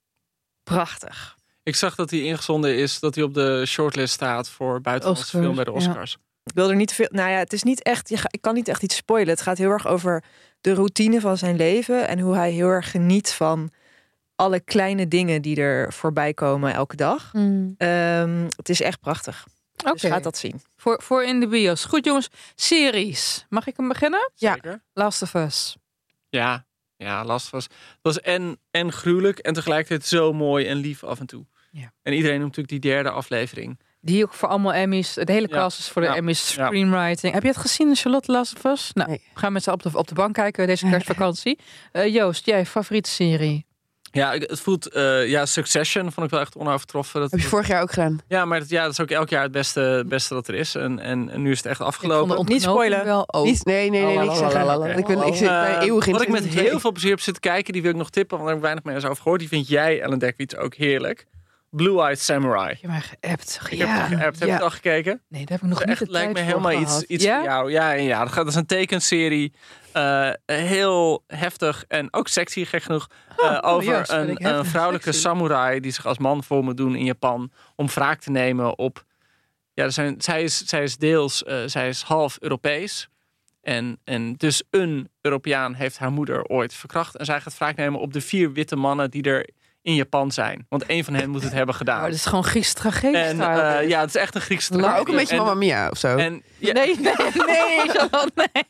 prachtig. Ik zag dat hij ingezonden is, dat hij op de shortlist staat voor buitenlandse Oscars, film bij de ja. Oscars. Ik wil er niet te veel. Nou ja, het is niet echt. Je ga, ik kan niet echt iets spoilen. Het gaat heel erg over de routine van zijn leven en hoe hij heel erg geniet van alle kleine dingen die er voorbij komen elke dag. Mm. Um, het is echt prachtig. Oké. Dus gaat dat zien. Voor, voor in de bios. Goed jongens, series. Mag ik hem beginnen? Ja. Zeker? Last of Us. Ja, ja, last was. Het was en, en gruwelijk en tegelijkertijd zo mooi en lief af en toe. Ja. En iedereen noemt natuurlijk die derde aflevering. Die ook voor allemaal Emmys. De hele Ja. cast is voor de Ja. Emmys. Ja. Screenwriting. Heb je het gezien, Charlotte Last of Us? Nou, Nee. we gaan met z'n op de, op de bank kijken deze kerstvakantie. Uh, Joost, jij favoriete serie? Ja, ik- het voelt... eh, ja, Succession vond ik wel echt onovertroffen. Dat, Heb je vorig jaar ook gedaan? ja, maar dat, ja, dat is ook elk jaar het beste, het beste dat er is. En, en, en nu is het echt Ik afgelopen. vond de Niet ontknoping spoilen. Wel, oh. Niet? Nee, nee, nee, niks zeggen. Lalalala. Ik, ben, ik zit bij Eh, eeuwig in Wat ik met twintig twee. heel veel plezier heb zitten kijken, die wil ik nog tippen, want daar heb ik weinig meer over gehoord. Die vind jij, Ellen Dekwits, ook heerlijk. Blue Eyed Samurai. Heb je mij geappt? Ik Ja. heb het geappt. Heb je Ja. het al gekeken? Nee, daar heb ik nog Dat niet echt, de lijkt tijd me voor helemaal iets, gehad. iets ja? voor jou. Ja, ja, ja. Dat, gaat, dat is een tekenserie. Uh, heel heftig en ook sexy, gek genoeg. Uh, over juist, vind ik een, heftig een en vrouwelijke sexy. samurai die zich als man voor moet doen in Japan. Om wraak te nemen op... Ja, er zijn, zij, is, zij is deels... Uh, zij is half Europees. En, en dus een Europeaan heeft haar moeder ooit verkracht. En zij gaat wraak nemen op de vier witte mannen die er in Japan zijn. Want één van hen moet het hebben gedaan. Maar het is gewoon Griekse tragedie. En uh, ja, het is echt een Griekse Maar ook een tragedie. beetje En- Mamma Mia of zo. En, ja, Nee, nee, nee, Charlotte, nee.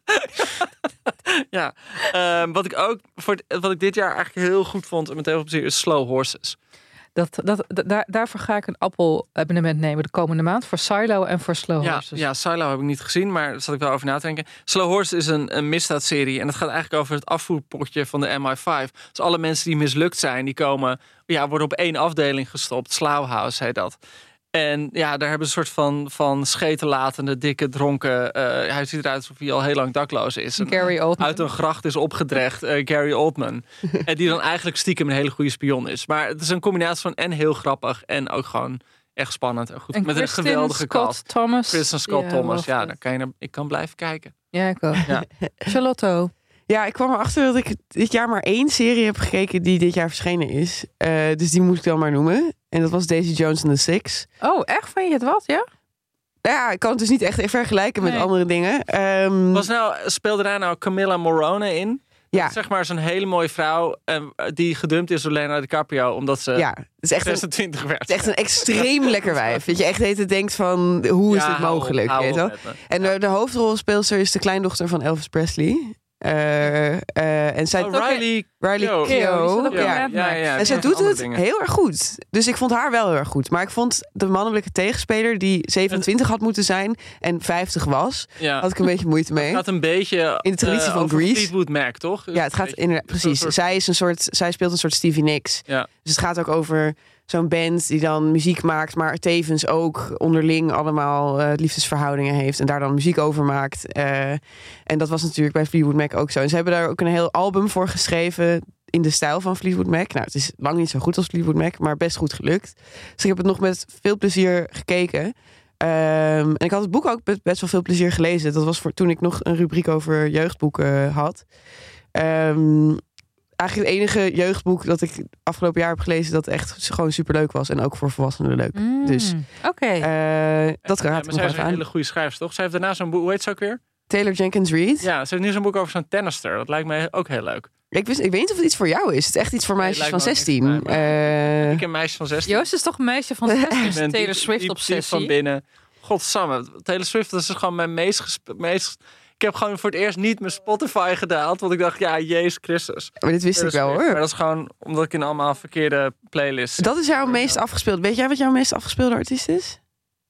ja. Um, wat ik ook voor het- wat ik dit jaar eigenlijk heel goed vond en met heel veel plezier is Slow Horses. Dat, dat, dat, daar, daarvoor ga ik een Apple-abonnement nemen de komende maand. Voor Silo en voor Slow Ja, Horses. ja, Silo heb ik niet gezien, maar daar zat ik wel over na te denken. Slow Horses is een, een misdaadserie en het gaat eigenlijk over het afvoerpotje van de M I vijf. Dus alle mensen die mislukt zijn, die komen, ja, worden op één afdeling gestopt. Slaughhouse heet dat. En ja, daar hebben ze een soort van, van schetenlatende, dikke, dronken... Uh, hij ziet eruit alsof hij al heel lang dakloos is. En Gary Oldman. uit een gracht is opgedrecht, uh, Gary Oldman. En die dan eigenlijk stiekem een hele goede spion is. Maar het is een combinatie van en heel grappig en ook gewoon echt spannend en goed. En Met Kristen een geweldige Scott cast. Thomas. Kristen Scott Ja, Thomas. wel Ja, goed. dan kan je naar, ik kan blijven kijken. Ja, ik ook. Ja. Charlotte. Ja, ik kwam erachter dat ik dit jaar maar één serie heb gekeken die dit jaar verschenen is. Uh, dus die moet ik dan maar noemen. En dat was Daisy Jones and the Six. Oh, echt? Vond je het wat, ja? Ja, ik kan het dus niet echt vergelijken met Nee. andere dingen. Um, Was nou, speelde daar nou Camilla Morrone in? ja, Zeg maar zo'n hele mooie vrouw uh, die gedumpt is door Leonardo DiCaprio omdat ze ja, het is echt een, zesentwintig werd. het is echt een extreem lekker wijf. Dat je echt heet het denkt van, hoe is Ja, dit hou op, mogelijk? hou weet je op wel? met me. En de, de hoofdrolspeelster is de kleindochter van Elvis Presley. Uh, uh, en zij Oh, Riley Riley Keough. Keough. Die zat ook in Ja. Mad Ja, Max. ja, En ze ja, doet andere het dingen. heel erg goed. Dus ik vond haar wel heel erg goed. Maar ik vond de mannelijke tegenspeler die zevenentwintig had moeten zijn en vijftig was, Ja. had ik een beetje moeite mee. Het gaat een beetje In de traditie uh, van over Grease. Fleetwood Mac, toch? Ja, het gaat inderdaad precies. soort- Zij is een soort, zij speelt een soort Stevie Nicks. Ja. Dus het gaat ook over zo'n band die dan muziek maakt, maar tevens ook onderling allemaal uh, liefdesverhoudingen heeft en daar dan muziek over maakt. Uh, en dat was natuurlijk bij Fleetwood Mac ook zo. En ze hebben daar ook een heel album voor geschreven in de stijl van Fleetwood Mac. Nou, het is lang niet zo goed als Fleetwood Mac, maar best goed gelukt. Dus ik heb het nog met veel plezier gekeken. Um, en ik had het boek ook best, best wel veel plezier gelezen. Dat was voor toen ik nog een rubriek over jeugdboeken had. Um, Eigenlijk het enige jeugdboek dat ik afgelopen jaar heb gelezen dat echt gewoon superleuk was. En ook voor volwassenen leuk. Mm, Dus, Oké. Uh, dat Ja, raad maar ik nog zij is even een aan. hele goede schrijver, toch? Zij heeft daarna zo'n boek, hoe heet ze ook weer? Taylor Jenkins Reid. Ja, ze heeft nu zo'n boek over zo'n tennister. Dat lijkt mij ook heel leuk. Ik, wist, ik weet niet of het iets voor jou is. Het is echt iets voor Nee, meisjes lijkt van me ook niks zestien. voor mij, Uh, Ik heb een meisje van zestien. Joost is toch een meisje van zestien, Ik ben Taylor diep- Swift diep- obsessie. diep van binnen. Godsamme, Taylor Swift dat is gewoon mijn meest, gespe- meest... Ik heb gewoon voor het eerst niet mijn Spotify gedaald. Want ik dacht, ja, Jezus Christus. maar dit wist ik Taylor wel Swift. Maar hoor. dat is gewoon omdat ik in allemaal verkeerde playlists... Dat is jouw meest afgespeeld. Weet jij wat jouw meest afgespeelde artiest is?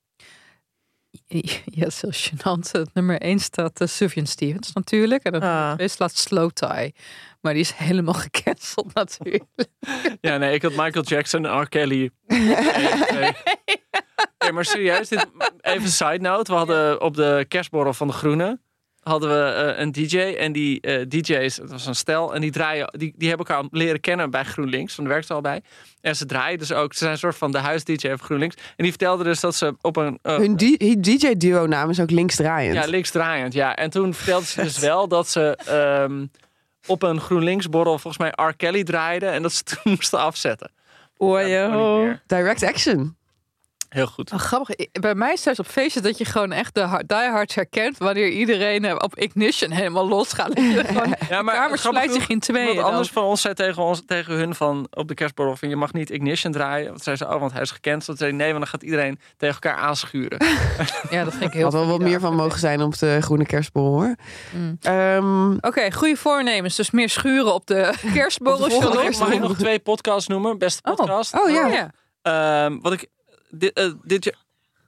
Ja, dat is heel gênant. Het nummer één staat uh, Sufjan Stevens natuurlijk. En dat Ah. twee slaat Slow Tie. Maar die is helemaal gecanceld natuurlijk. Ja, nee, ik had Michael Jackson en R. Kelly. Nee, nee. Nee, maar serieus, dit, even een side note. We hadden op de kerstborrel van de Groene hadden we uh, een D J. En die uh, D J's, het was een stel, en die draaien, die, die hebben elkaar leren kennen bij GroenLinks. Van de werkte al bij. En ze draaien dus ook, ze zijn een soort van de huis-D J van GroenLinks. En die vertelde dus dat ze op een... Uh, Hun D J-duo naam is ook linksdraaiend. ja, linksdraaiend, ja. En toen vertelde ze dus wel dat ze um, op een GroenLinks-borrel volgens mij R. Kelly draaiden. En dat ze toen moesten afzetten. Oh, Ja, dat kon niet meer. Direct action. Heel goed. Oh, grappig. I- Bij mij is thuis op feestjes dat je gewoon echt de hard- diehards herkent. Wanneer iedereen uh, op Ignition helemaal losgaat. Dat je gewoon, Ja, de kamer splijt zich in tweeën. Iemand anders dan. van ons zei tegen, ons, tegen hun van op de kerstborrel van je mag niet Ignition draaien. Want zei ze, oh, want hij is gecanceld. Zei nee, want dan gaat iedereen tegen elkaar aanschuren. Ja, dat vind ik heel Had wel wat valide meer van mogen zijn op de groene kerstbol hoor. Mm. Um, Oké, goede voornemens. Dus meer schuren op de kerstborrel. Op de volgende Charlotte. Mag ik nog twee podcasts noemen? Beste Oh. podcast. oh ja. Ja. Ehm, wat ik dit, uh, dit jaar...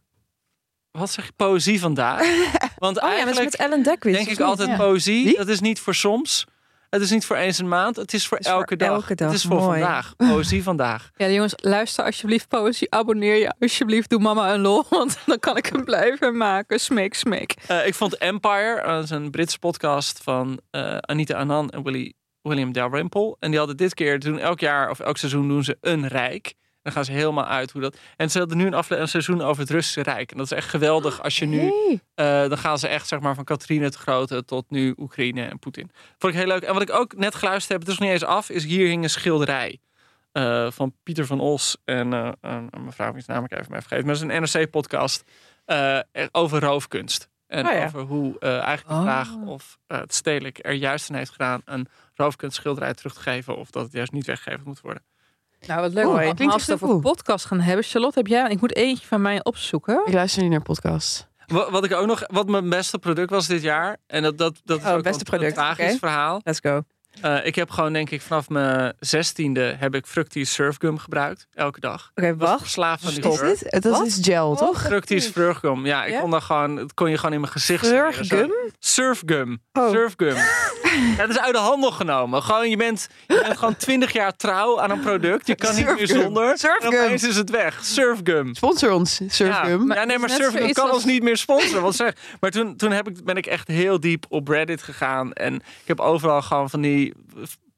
Wat zeg je? Poëzie vandaag. Want Oh ja, dat is eigenlijk met Ellen Dekwits. denk of ik niet? altijd Ja. poëzie. Wie? Dat is niet voor soms. Het is niet voor eens een maand. Het is voor, Het is voor elke, dag. elke dag. Het is voor Mooi. vandaag. Poëzie vandaag. Ja, jongens, luister alsjeblieft poëzie. Abonneer je alsjeblieft. Doe mama een lol. Want dan kan ik hem blijven maken. Smeek, smeek. Uh, ik vond Empire, uh, dat is een Britse podcast van uh, Anita Anand en Willy, William Dalrymple. En die hadden dit keer, doen elk jaar of elk seizoen doen ze een rijk. Dan gaan ze helemaal uit hoe dat... En ze hadden nu een, afle- een seizoen over het Russische Rijk. En dat is echt geweldig als je nu... Hey. Uh, dan gaan ze echt zeg maar van Catherine het Grote tot nu Oekraïne en Poetin. Vond ik heel leuk. En wat ik ook net geluisterd heb, het is nog niet eens af, is hier hing een schilderij. Uh, van Pieter van Os en uh, een mevrouw, wiens naam ik even mee vergeten. Maar het is een N R C-podcast uh, over roofkunst. En Oh ja. over hoe uh, eigenlijk de Oh. vraag of uh, het stedelijk er juist in heeft gedaan een roofkunstschilderij terug te geven of dat het juist niet weggegeven moet worden. Nou, wat leuk. Oh, Maar klinkt als echt we het heel over podcast gaan hebben. Charlotte, heb jij... Ik moet eentje van mij opzoeken. Ik luister niet naar podcasts. Wat, wat ik ook nog, wat mijn beste product was dit jaar. En dat, dat, dat is Oh, ook beste wel een product, tragisch oké. verhaal. Let's go. Uh, ik heb gewoon, denk ik, vanaf mijn zestiende heb ik Fructis Surfgum gebruikt. Elke dag. Oké, Ik was wacht. verslaafd van die Is geur. dit? Dat Wat? is gel, toch? Fructis Surfgum. Ja, ik Ja? kon dat gewoon, dat kon je gewoon in mijn gezicht smeren, zo. Surfgum? Surfgum. Oh. Surfgum. Ja, dat is uit de handel genomen. Gewoon, je bent, je bent gewoon twintig jaar trouw aan een product. Je kan niet meer Surfgum. zonder. Surfgum. En opeens is het weg. Surfgum. Sponsor ons, Surfgum. Ja, ja, nee, maar het is net Surfgum zoiets kan als- ons niet meer sponsoren. Want zeg, maar toen, toen heb ik, ben ik echt heel diep op Reddit gegaan. En ik heb overal gewoon van die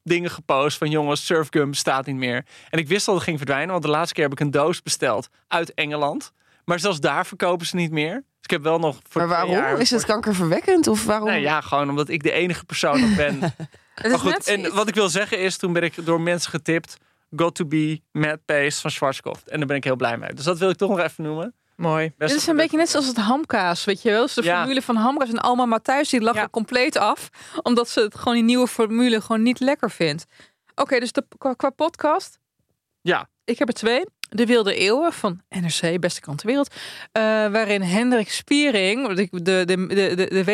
dingen gepost van jongens, Surfgum bestaat niet meer. En ik wist dat het ging verdwijnen, want de laatste keer heb ik een doos besteld uit Engeland. Maar zelfs daar verkopen ze niet meer. Dus ik heb wel nog voor Maar waarom? twee jaar Is het kankerverwekkend? Of waarom? Nee, ja, gewoon omdat ik de enige persoon nog ben. Het Maar is goed, net en zoiets- wat ik wil zeggen is, toen ben ik door mensen getipt. Got to be Mad Pace van Schwarzkopf. En daar ben ik heel blij mee. Dus dat wil ik toch nog even noemen. Mooi. Best Dit is een beetje net zoals het hamkaas, weet je wel? Dus de Ja. formule van hamkaas en Alma Matthijs, die lachen Ja. compleet af. Omdat ze het gewoon die nieuwe formule gewoon niet lekker vindt. Oké, dus de, qua, qua podcast. Ja. Ik heb er twee. De Wilde Eeuwen van N R C, beste krant ter wereld. Uh, waarin Hendrik Spiering, de, de, de, de, de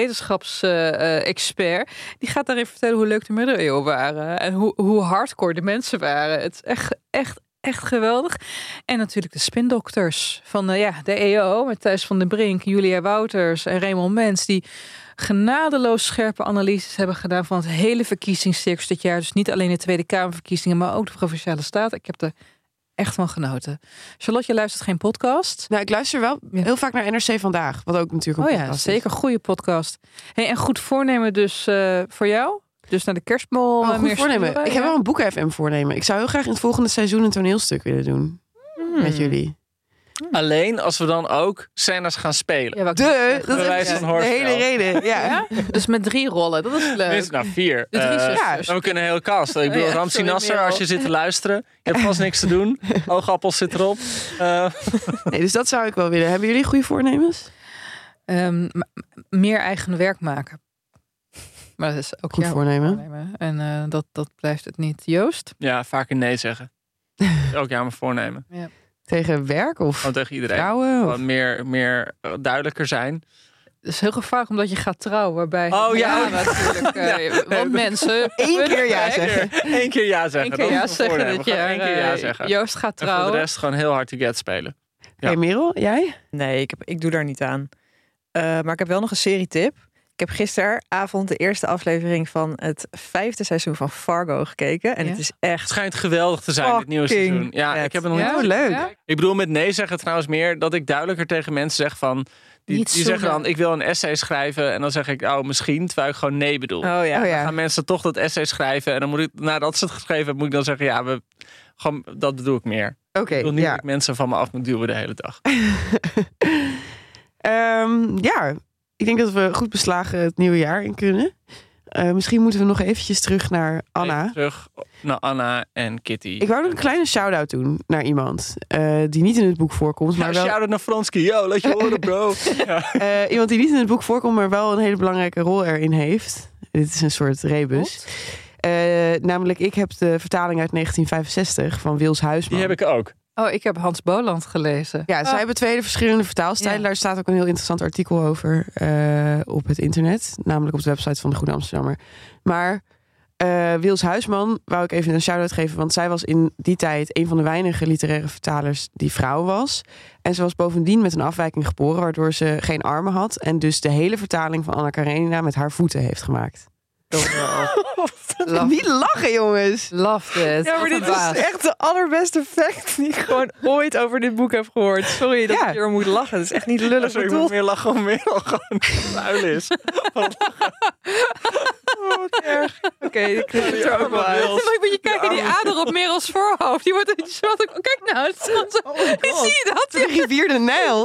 wetenschapsexpert, die gaat daarin vertellen hoe leuk de middeleeuwen waren. En hoe, hoe hardcore de mensen waren. Het is echt, echt, echt geweldig. En natuurlijk de spindokters van uh, ja, de E O, met Thijs van den Brink, Julia Wouters en Raymond Mens, die genadeloos scherpe analyses hebben gedaan van het hele verkiezingscircus dit jaar. Dus niet alleen de Tweede Kamerverkiezingen, maar ook de Provinciale Staten. Ik heb er echt van genoten. Charlotte, je luistert geen podcast? Nou, ik luister wel Ja. heel vaak naar N R C Vandaag. Wat ook natuurlijk Oh een ja, podcast is. zeker. Goede podcast. Hey, en goed voornemen dus uh, voor jou? Dus naar de kerstbal. Oh, uh, goed meer voornemen. sturen, Ik heb ja? wel een boek F M voornemen. Ik zou heel graag in het volgende seizoen een toneelstuk willen doen. Hmm. Met jullie. Alleen als we dan ook scènes gaan spelen. Ja, wat De, dat Bij wijze is van de hoorspel. hele reden. Ja. Ja? Dus met drie rollen. Dat is leuk. Tenminste, nou, vier. De drie Eh, zusters. en we kunnen een hele cast. Ik bedoel, Oh ja, Ramsi sorry, Nasser, Merel. als je zit te luisteren. Je hebt vast niks te doen. Oogappels zit erop. Uh, Nee, dus dat zou ik wel willen. Hebben jullie goede voornemens? Um, m- meer eigen werk maken. Maar dat is ook Goed jouw voornemen. voornemen. En uh, dat, dat blijft het niet. Joost? ja, vaker nee zeggen. Ook ja, mijn voornemen. Tegen werk of Gewoon tegen iedereen. vrouwen? Of... Gewoon meer, meer uh, duidelijker zijn. Het is heel gevaarlijk omdat je gaat trouwen. Waarbij Oh, ja. natuurlijk. Uh, Ja. Want mensen... Eén keer ja Eén zeggen. Eén keer ja zeggen. Eén keer dat ja is mijn zeggen voornemen. dit We gaan jaar. één keer ja uh, zeggen. Joost gaat En voor trouwen. de rest gewoon heel hard to get spelen. Oké, Merel, jij? Nee, ik, heb, ik doe daar niet aan. Uh, maar ik heb wel nog een serietip. Ik heb gisteravond de eerste aflevering van het vijfde seizoen van Fargo gekeken. En Ja? het is Het echt... schijnt geweldig te zijn, dit nieuwe Fucking seizoen. Ja, vet. ik heb het nog Ja? niet. Oh, leuk. Ja? Ik bedoel met nee zeggen trouwens meer dat ik duidelijker tegen mensen zeg van... Die, Niet die zeggen zoenen. dan, ik wil een essay schrijven. En dan zeg ik, oh, misschien. Terwijl ik gewoon nee bedoel. Oh ja. Oh Dan ja. gaan mensen toch dat essay schrijven. En dan moet ik, nadat ze het geschreven hebben, moet ik dan zeggen... Ja, we, gewoon, dat bedoel ik meer. Oké, Ik wil niet ja. dat ik mensen van me af moet duwen de hele dag. Ehm, ja, ik denk dat we goed beslagen het nieuwe jaar in kunnen. Uh, misschien moeten we nog eventjes terug naar Anna. Even terug naar Anna en Kitty. Ik wou nog een kleine shout-out doen naar iemand uh, die niet in het boek voorkomt, maar Ja, wel shout-out naar Franski. Yo, laat je horen, bro. Ja. uh, iemand die niet in het boek voorkomt, maar wel een hele belangrijke rol erin heeft. Dit is een soort rebus. Uh, namelijk, ik heb de vertaling uit negentien vijfenzestig van Wils Huisman. Die heb ik ook. Oh, ik heb Hans Boland gelezen. Ja, zij Oh. hebben twee verschillende vertaalstijlen. Ja. Daar staat ook een heel interessant artikel over uh, op het internet. Namelijk op de website van de Goede Amsterdammer. Maar uh, Wils Huisman wou ik even een shout-out geven. Want zij was in die tijd een van de weinige literaire vertalers die vrouw was. En ze was bovendien met een afwijking geboren, waardoor ze geen armen had. En dus de hele vertaling van Anna Karenina met haar voeten heeft gemaakt. Niet lachen, jongens. Loved it. Ja, maar dit Verbaasd. is echt de allerbeste fact die ik gewoon ooit over dit boek heb gehoord. Sorry dat Ja. ik erover moet lachen. Het is echt niet lullig Sorry, ik moet bedoeld. meer lachen om meer gewoon vuil is. Oké, ik knip het er ook wel uit. Moet je kijken, die ader op Merels voorhoofd. Die wordt iets wat. Kijk nou, het is gewoon zo. Zie je dat? De rivier de Nijl.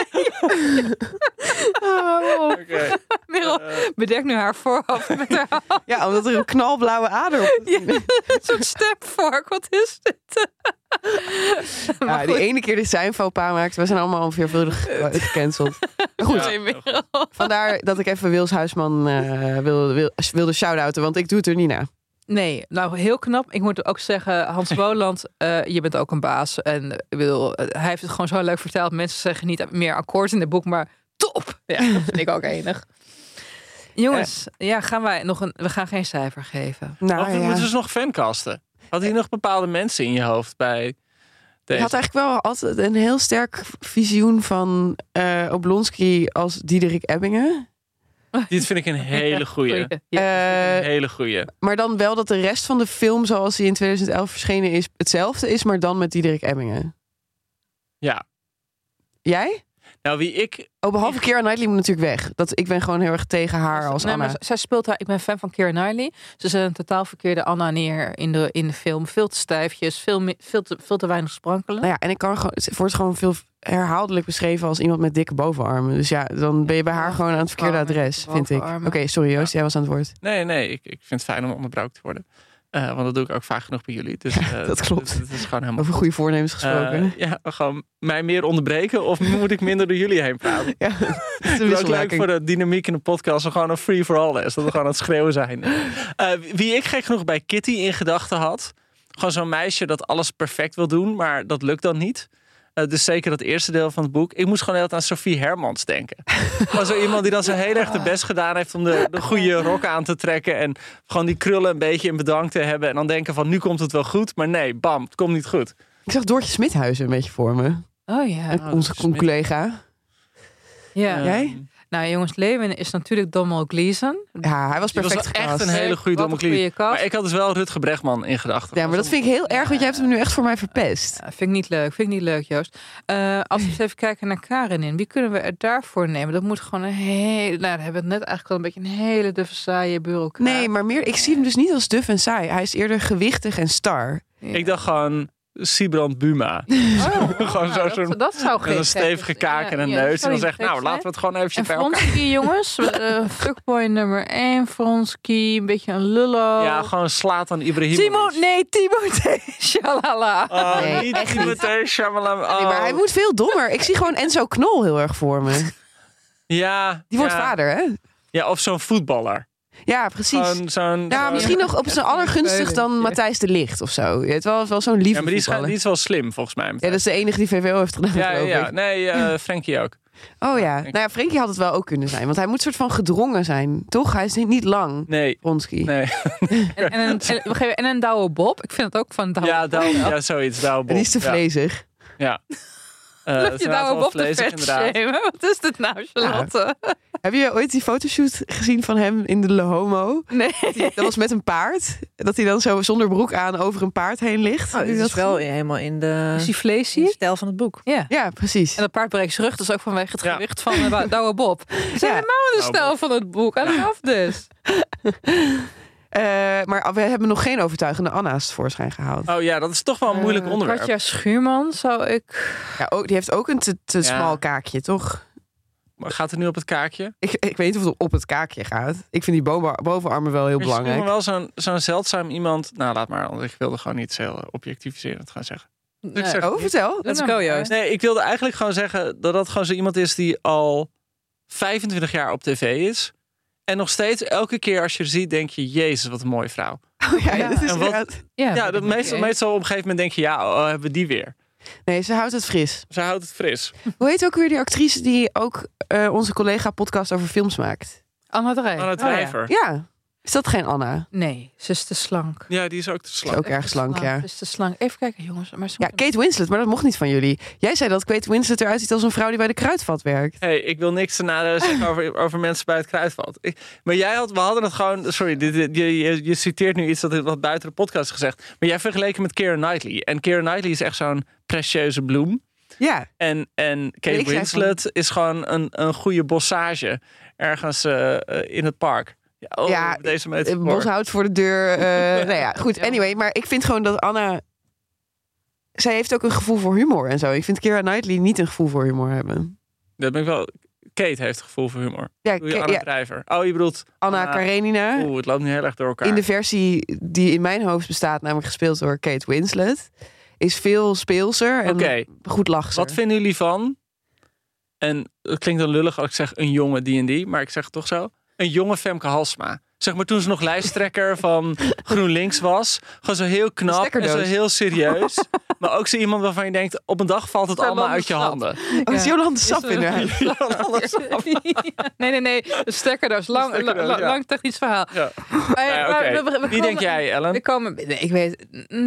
Oké. Merel bedekt nu haar voorhoofd met haar hand. Ja, omdat er een knalblauwe ader op Ja, een soort stepvork. Wat is dit? Ja, die ene keer dat zij een faux pas maakt. We zijn allemaal al veelvuldig gecanceld. Maar goed, Ja. Merel. vandaar dat ik even Wils Huisman uh, wilde, wil, wilde shout-outen. Want ik doe het er niet na. Nee, nou heel knap. Ik moet ook zeggen, Hans Boland, uh, je bent ook een baas. En ik bedoel, uh, hij heeft het gewoon zo leuk verteld. Mensen zeggen niet meer akkoord in het boek, maar top. Ja, dat vind ik ook enig. Jongens, uh, ja, gaan wij nog een. We gaan geen cijfer geven. Nou, Of we ja. moeten dus nog fancasten. Had je nog bepaalde mensen in je hoofd bij Ik deze? had eigenlijk wel altijd een heel sterk visioen van uh, Oblonsky als Diederik Ebbingen. Dit vind ik een hele goeie. Goeie. Ja. Uh, Een hele goeie. maar dan wel dat de rest van de film zoals die in tweeduizend elf verschenen is hetzelfde is, maar dan met Diederik Ebbingen. Ja. Jij? Nou, wie ik... Oh, behalve Keira Knightley moet natuurlijk weg. Dat, ik ben gewoon heel erg tegen haar als Nee, Anna. maar z- zij speelt haar. Ik ben fan van Keira Knightley. Ze zet een totaal verkeerde Anna neer in de, in de film. Veel te stijfjes, veel, mi- veel, te, veel te weinig sprankelen. Nou ja, en ik kan gewoon, het wordt gewoon veel herhaaldelijk beschreven als iemand met dikke bovenarmen. Dus ja, dan ben je bij haar gewoon aan het verkeerde Armen, adres, dikke vind ik. Oké, bovenarmen. sorry Joost, jij was aan het woord. Nee, nee, ik, ik vind het fijn om onderbroken te worden. Uh, want dat doe ik ook vaak genoeg bij jullie. Dus, uh, Dat klopt. Het is gewoon helemaal Over goede voornemens gesproken. Uh, ja, gewoon mij meer onderbreken of moet ik minder door jullie heen praten? ja, dat is Het een is ook leuk wisselwerking. voor de dynamiek in de podcast. We gewoon een free-for-all is. Dat we gewoon aan het schreeuwen zijn. Uh, wie ik gek genoeg bij Kitty in gedachten had. Gewoon zo'n meisje dat alles perfect wil doen. Maar dat lukt dan niet. Uh, dus zeker dat eerste deel van het boek. Ik moest gewoon heel aan Sophie Hermans denken. Gewoon zo iemand die dan zo heel erg de best gedaan heeft om de, de goede rok aan te trekken. En gewoon die krullen een beetje in bedwang te hebben. En dan denken van nu komt het wel goed. Maar nee, bam, het komt niet goed. Ik zag Doortje Smithuizen een beetje voor me. Oh ja. En onze Smit. collega. ja. Uh, Jij? Nou jongens, Lewin is natuurlijk Domhnall Gleeson. Ja, hij was Die was perfect wel echt gecast. een hele goede Wat een domme goede cast. Maar ik had dus wel Rutger Bregman in gedachten. Ja, maar dat vind ik heel erg, want jij hebt hem nu echt voor mij verpest. Ja, vind ik niet leuk. Vind ik niet leuk, Joost. Uh, als we eens even kijken naar Karenin. Wie kunnen we er daarvoor nemen? Dat moet gewoon een hele... Nou, dan hebben we het net eigenlijk al een beetje een hele duffe saaie bureaucraat. Nee, maar meer, ik zie hem dus niet als duf en saai. Hij is eerder gewichtig en star. Ja. Ik dacht gewoon Sibrand Buma. Oh, Gewoon zo- nou, zo'n- dat, dat zou Met geen een stevige kaak en een neus. En dan zegt, nou, laten we het gewoon eventjes En bij elkaar. Vronsky, jongens. Uh, fuckboy nummer één. Vronsky, een beetje een lullo. Ja, gewoon slaat aan Ibrahimovic. Timo, nee, Timothée Shalala. Oh, Nee, niet echt niet. Timothée Chalamet. Oh. Nee, maar hij moet veel dommer. Ik zie gewoon Enzo Knol heel erg voor me. Ja. Die wordt ja. vader, hè? Ja, of zo'n voetballer. Ja, precies. Gewoon zo'n... Ja, zo'n- misschien nog op zijn allergunstigst dan Speler. Matthijs de Ligt of zo. Het wel, wel zo'n lieve Ja, maar die is, voetballer. die is wel slim, volgens mij. Ja, dat is de enige die V W O heeft gedaan, ja, geloof ja. ik. Nee, uh, Frenkie ook. Oh ja. Nou ja, Frenkie had het wel ook kunnen zijn. Want hij moet soort van gedrongen zijn. Toch? Hij is niet, niet lang, Nee, Vronsky. nee. En, en, een, en, we geven, en een Douwe Bob. Ik vind het ook van Douwe Ja, Bob. Douwe, ja, zoiets. Douwe En Bob. die is te Ja. vlezig. Ja. Uh, Loop dat je is inderdaad Douwe wel Bob te vlezig, vet inderdaad. shamen? Wat is dit nou, Charlotte? Heb je ooit die fotoshoot gezien van hem in de Le Homo? Nee. Dat was met een paard. Dat hij dan zo zonder broek aan over een paard heen ligt. Oh, Heb je dit dat is wel gezien? helemaal in de, Is die in de vleesje? stijl van het boek. Ja. Ja, precies. En dat paard breekt zijn rug, dus ook vanwege het Ja. gewicht van uh, Douwe Bob. Dat is Ja. helemaal de Douwe stijl Bob. van het boek. I love this. Uh, maar we hebben nog geen overtuigende Anna's tevoorschijn gehaald. Oh ja, dat is toch wel een moeilijk Uh, onderwerp. Katja Schuurman zou ik... Ja, ook, die heeft ook een te, te Ja. smal kaakje, toch? Maar gaat het nu op het kaakje? Ik, ik weet niet of het op het kaakje gaat. Ik vind die boven, bovenarmen wel heel Er is misschien belangrijk. wel zo'n zo'n zeldzaam iemand... Nou, laat maar. Want ik wilde gewoon niet heel objectiviserend gaan zeggen. Nee. zeg- Oh, vertel. Let's go, Joost. Nee, ik wilde eigenlijk gewoon zeggen dat dat gewoon zo iemand is die al vijfentwintig jaar op tv is. En nog steeds, elke keer als je er ziet, denk je, jezus, wat een mooie vrouw. Oh ja, Ja. dat is En wat- inderdaad- Ja, Ja, dat ben ik meestal, mee eens. meestal op een gegeven moment denk je, ja, oh, hebben we die weer. Nee, ze houdt het fris. Ze houdt het fris. Hoe heet ook weer die actrice die ook uh, onze collega podcast over films maakt? Anna Drey. Aan het Oh, ja. wijver. Ja. Is dat geen Anna? Nee, ze is te slank. Ja, die is ook te Is slank. ook erg slank, ja. Ze is te slank. Even kijken, jongens. Maar ze Ja, moeten- Kate Winslet, maar dat mocht niet van jullie. Jij zei dat Kate Winslet eruit ziet als een vrouw die bij de Kruidvat werkt. Hey, ik wil niks te nadelen zeggen over, over mensen bij het Kruidvat. Ik, maar jij had, we hadden het gewoon... Sorry, dit, dit- je, je, je citeert nu iets dat wat buiten de podcast is gezegd. Maar jij vergeleken met Keira Knightley. En Keira Knightley is echt zo'n precieuze bloem. Ja. En, en Kate Ik zei Winslet is gewoon een, een goede bossage ergens uh, uh, in het park. Ja, oh, Ja, deze Het metafoor. boshout voor de deur. Uh, nou ja, goed. Anyway, maar ik vind gewoon dat Anna... Zij heeft ook een gevoel voor humor en zo. Ik vind Keira Knightley niet een gevoel voor humor hebben. Dat ben ik wel... Kate heeft gevoel voor humor. Ja, Doe je Ke- Anna ja, Drijver. Oh, je bedoelt... Anna Anna- Karenina. Oeh, het loopt nu heel erg door elkaar. In de versie die in mijn hoofd bestaat, namelijk gespeeld door Kate Winslet, is veel speelser en Oké. goed lachser. Wat vinden jullie van... En het klinkt dan lullig als ik zeg een jonge D en D, maar ik zeg het toch zo. Een jonge Femke Halsema. Zeg maar toen ze nog lijsttrekker van GroenLinks was. Gewoon zo heel knap en stekkerdoos. zo heel serieus. Maar ook zo iemand waarvan je denkt, op een dag valt het allemaal uit je handen. Oh, is Ja. Jolande Sap Is er- inderdaad. Nee, nee, nee. De stekker, lang, De stekkerdoos, la- ja. lang technisch verhaal. Ja. Maar, Ja, maar oké. we- we- we Wie komen- denk jij, Ellen? We komen, nee, ik weet...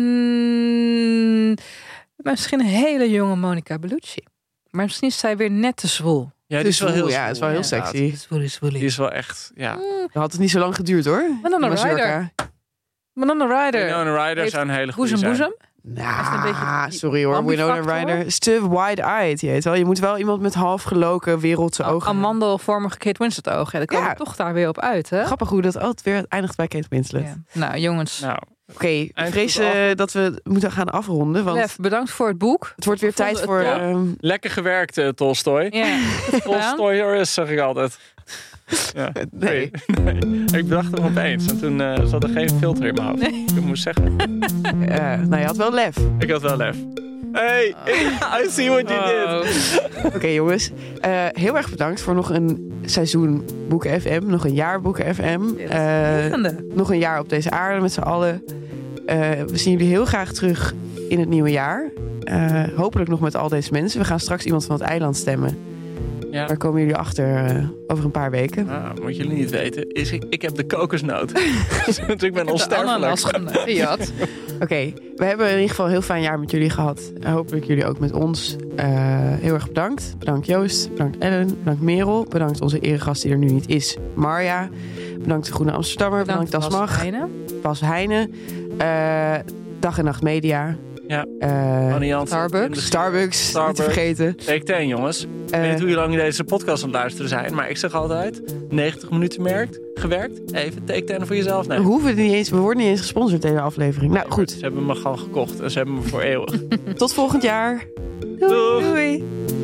Mm, misschien een hele jonge Monica Bellucci. Maar misschien is zij weer net te zwoel. Ja, die Dus is wel heel ja, het is wel heel zwoel, sexy. Zwoelie, zwoelie. Die is wel echt, ja. Dat had het niet zo lang geduurd hoor. Winona Die Mazurka. Ryder. Winona Ryder. Winona Ryder Heeft zou een hele goede Boezem, zijn. boezem. Nou, een beetje sorry hoor, Winona ambivactor. Ryder is te wide-eyed. Je weet wel, je moet wel iemand met half geloken wereldse ogen. Amandelvormige Kate Winslet ogen. Daar komen Ja. we toch daar weer op uit, hè? Grappig hoe dat altijd weer eindigt bij Kate Winslet. Ja. Nou, jongens. Nou, Oké, ik Eind vrees goed af. eh, dat we moeten gaan afronden. Want Lef, bedankt voor het boek. het wordt weer Ik vond tijd het- voor... ja. ehm, lekker gewerkt, uh, Tolstoy. Ja, Tolstoyers, zeg ik altijd. Ja. nee. Nee. Ik bedacht hem opeens. En toen uh, zat er geen filter in mijn hoofd. Ik moest zeggen. Eh, nou, je had wel lef. Ik had wel lef. Hey, I see what you did. Oké jongens, Eh, heel erg bedankt voor nog een seizoen Boeken F M. Nog een jaar Boeken F M. Eh, nog een jaar op deze aarde met z'n allen. Eh, we zien jullie heel graag terug in het nieuwe jaar. Eh, hopelijk nog met al deze mensen. We gaan straks iemand van het eiland stemmen. Ja. Daar komen jullie achter eh, over een paar weken. Nou, wat jullie niet weten, is ik, ik heb de kokosnoot. Dus ik ben De onsterfelijk. ananas gejat. Oké, we hebben in ieder geval een heel fijn jaar met jullie gehad. Uh, hopelijk jullie ook met ons. Uh, heel erg bedankt. Bedankt Joost, bedankt Ellen, bedankt Merel. Bedankt onze eregast die er nu niet is, Marja. Bedankt de Groene Amsterdammer, bedankt, bedankt Das Mag. Bas Heijnen. Uh, Dag en Nacht Media. Ja, uh, Annie Jansen. Starbucks. Starbucks, Starbucks, niet te vergeten. Take ten, jongens. Ik uh, weet niet hoe lang deze podcast aan het luisteren zijn, maar ik zeg altijd, negentig minuten merkt, gewerkt, even Take ten voor jezelf nemen. We, hoeven niet eens, we worden niet eens gesponsord deze aflevering. Nou, nee, goed. Ze hebben me gewoon gekocht en ze hebben me voor eeuwig. Tot volgend jaar. Doei. Doeg. Doei.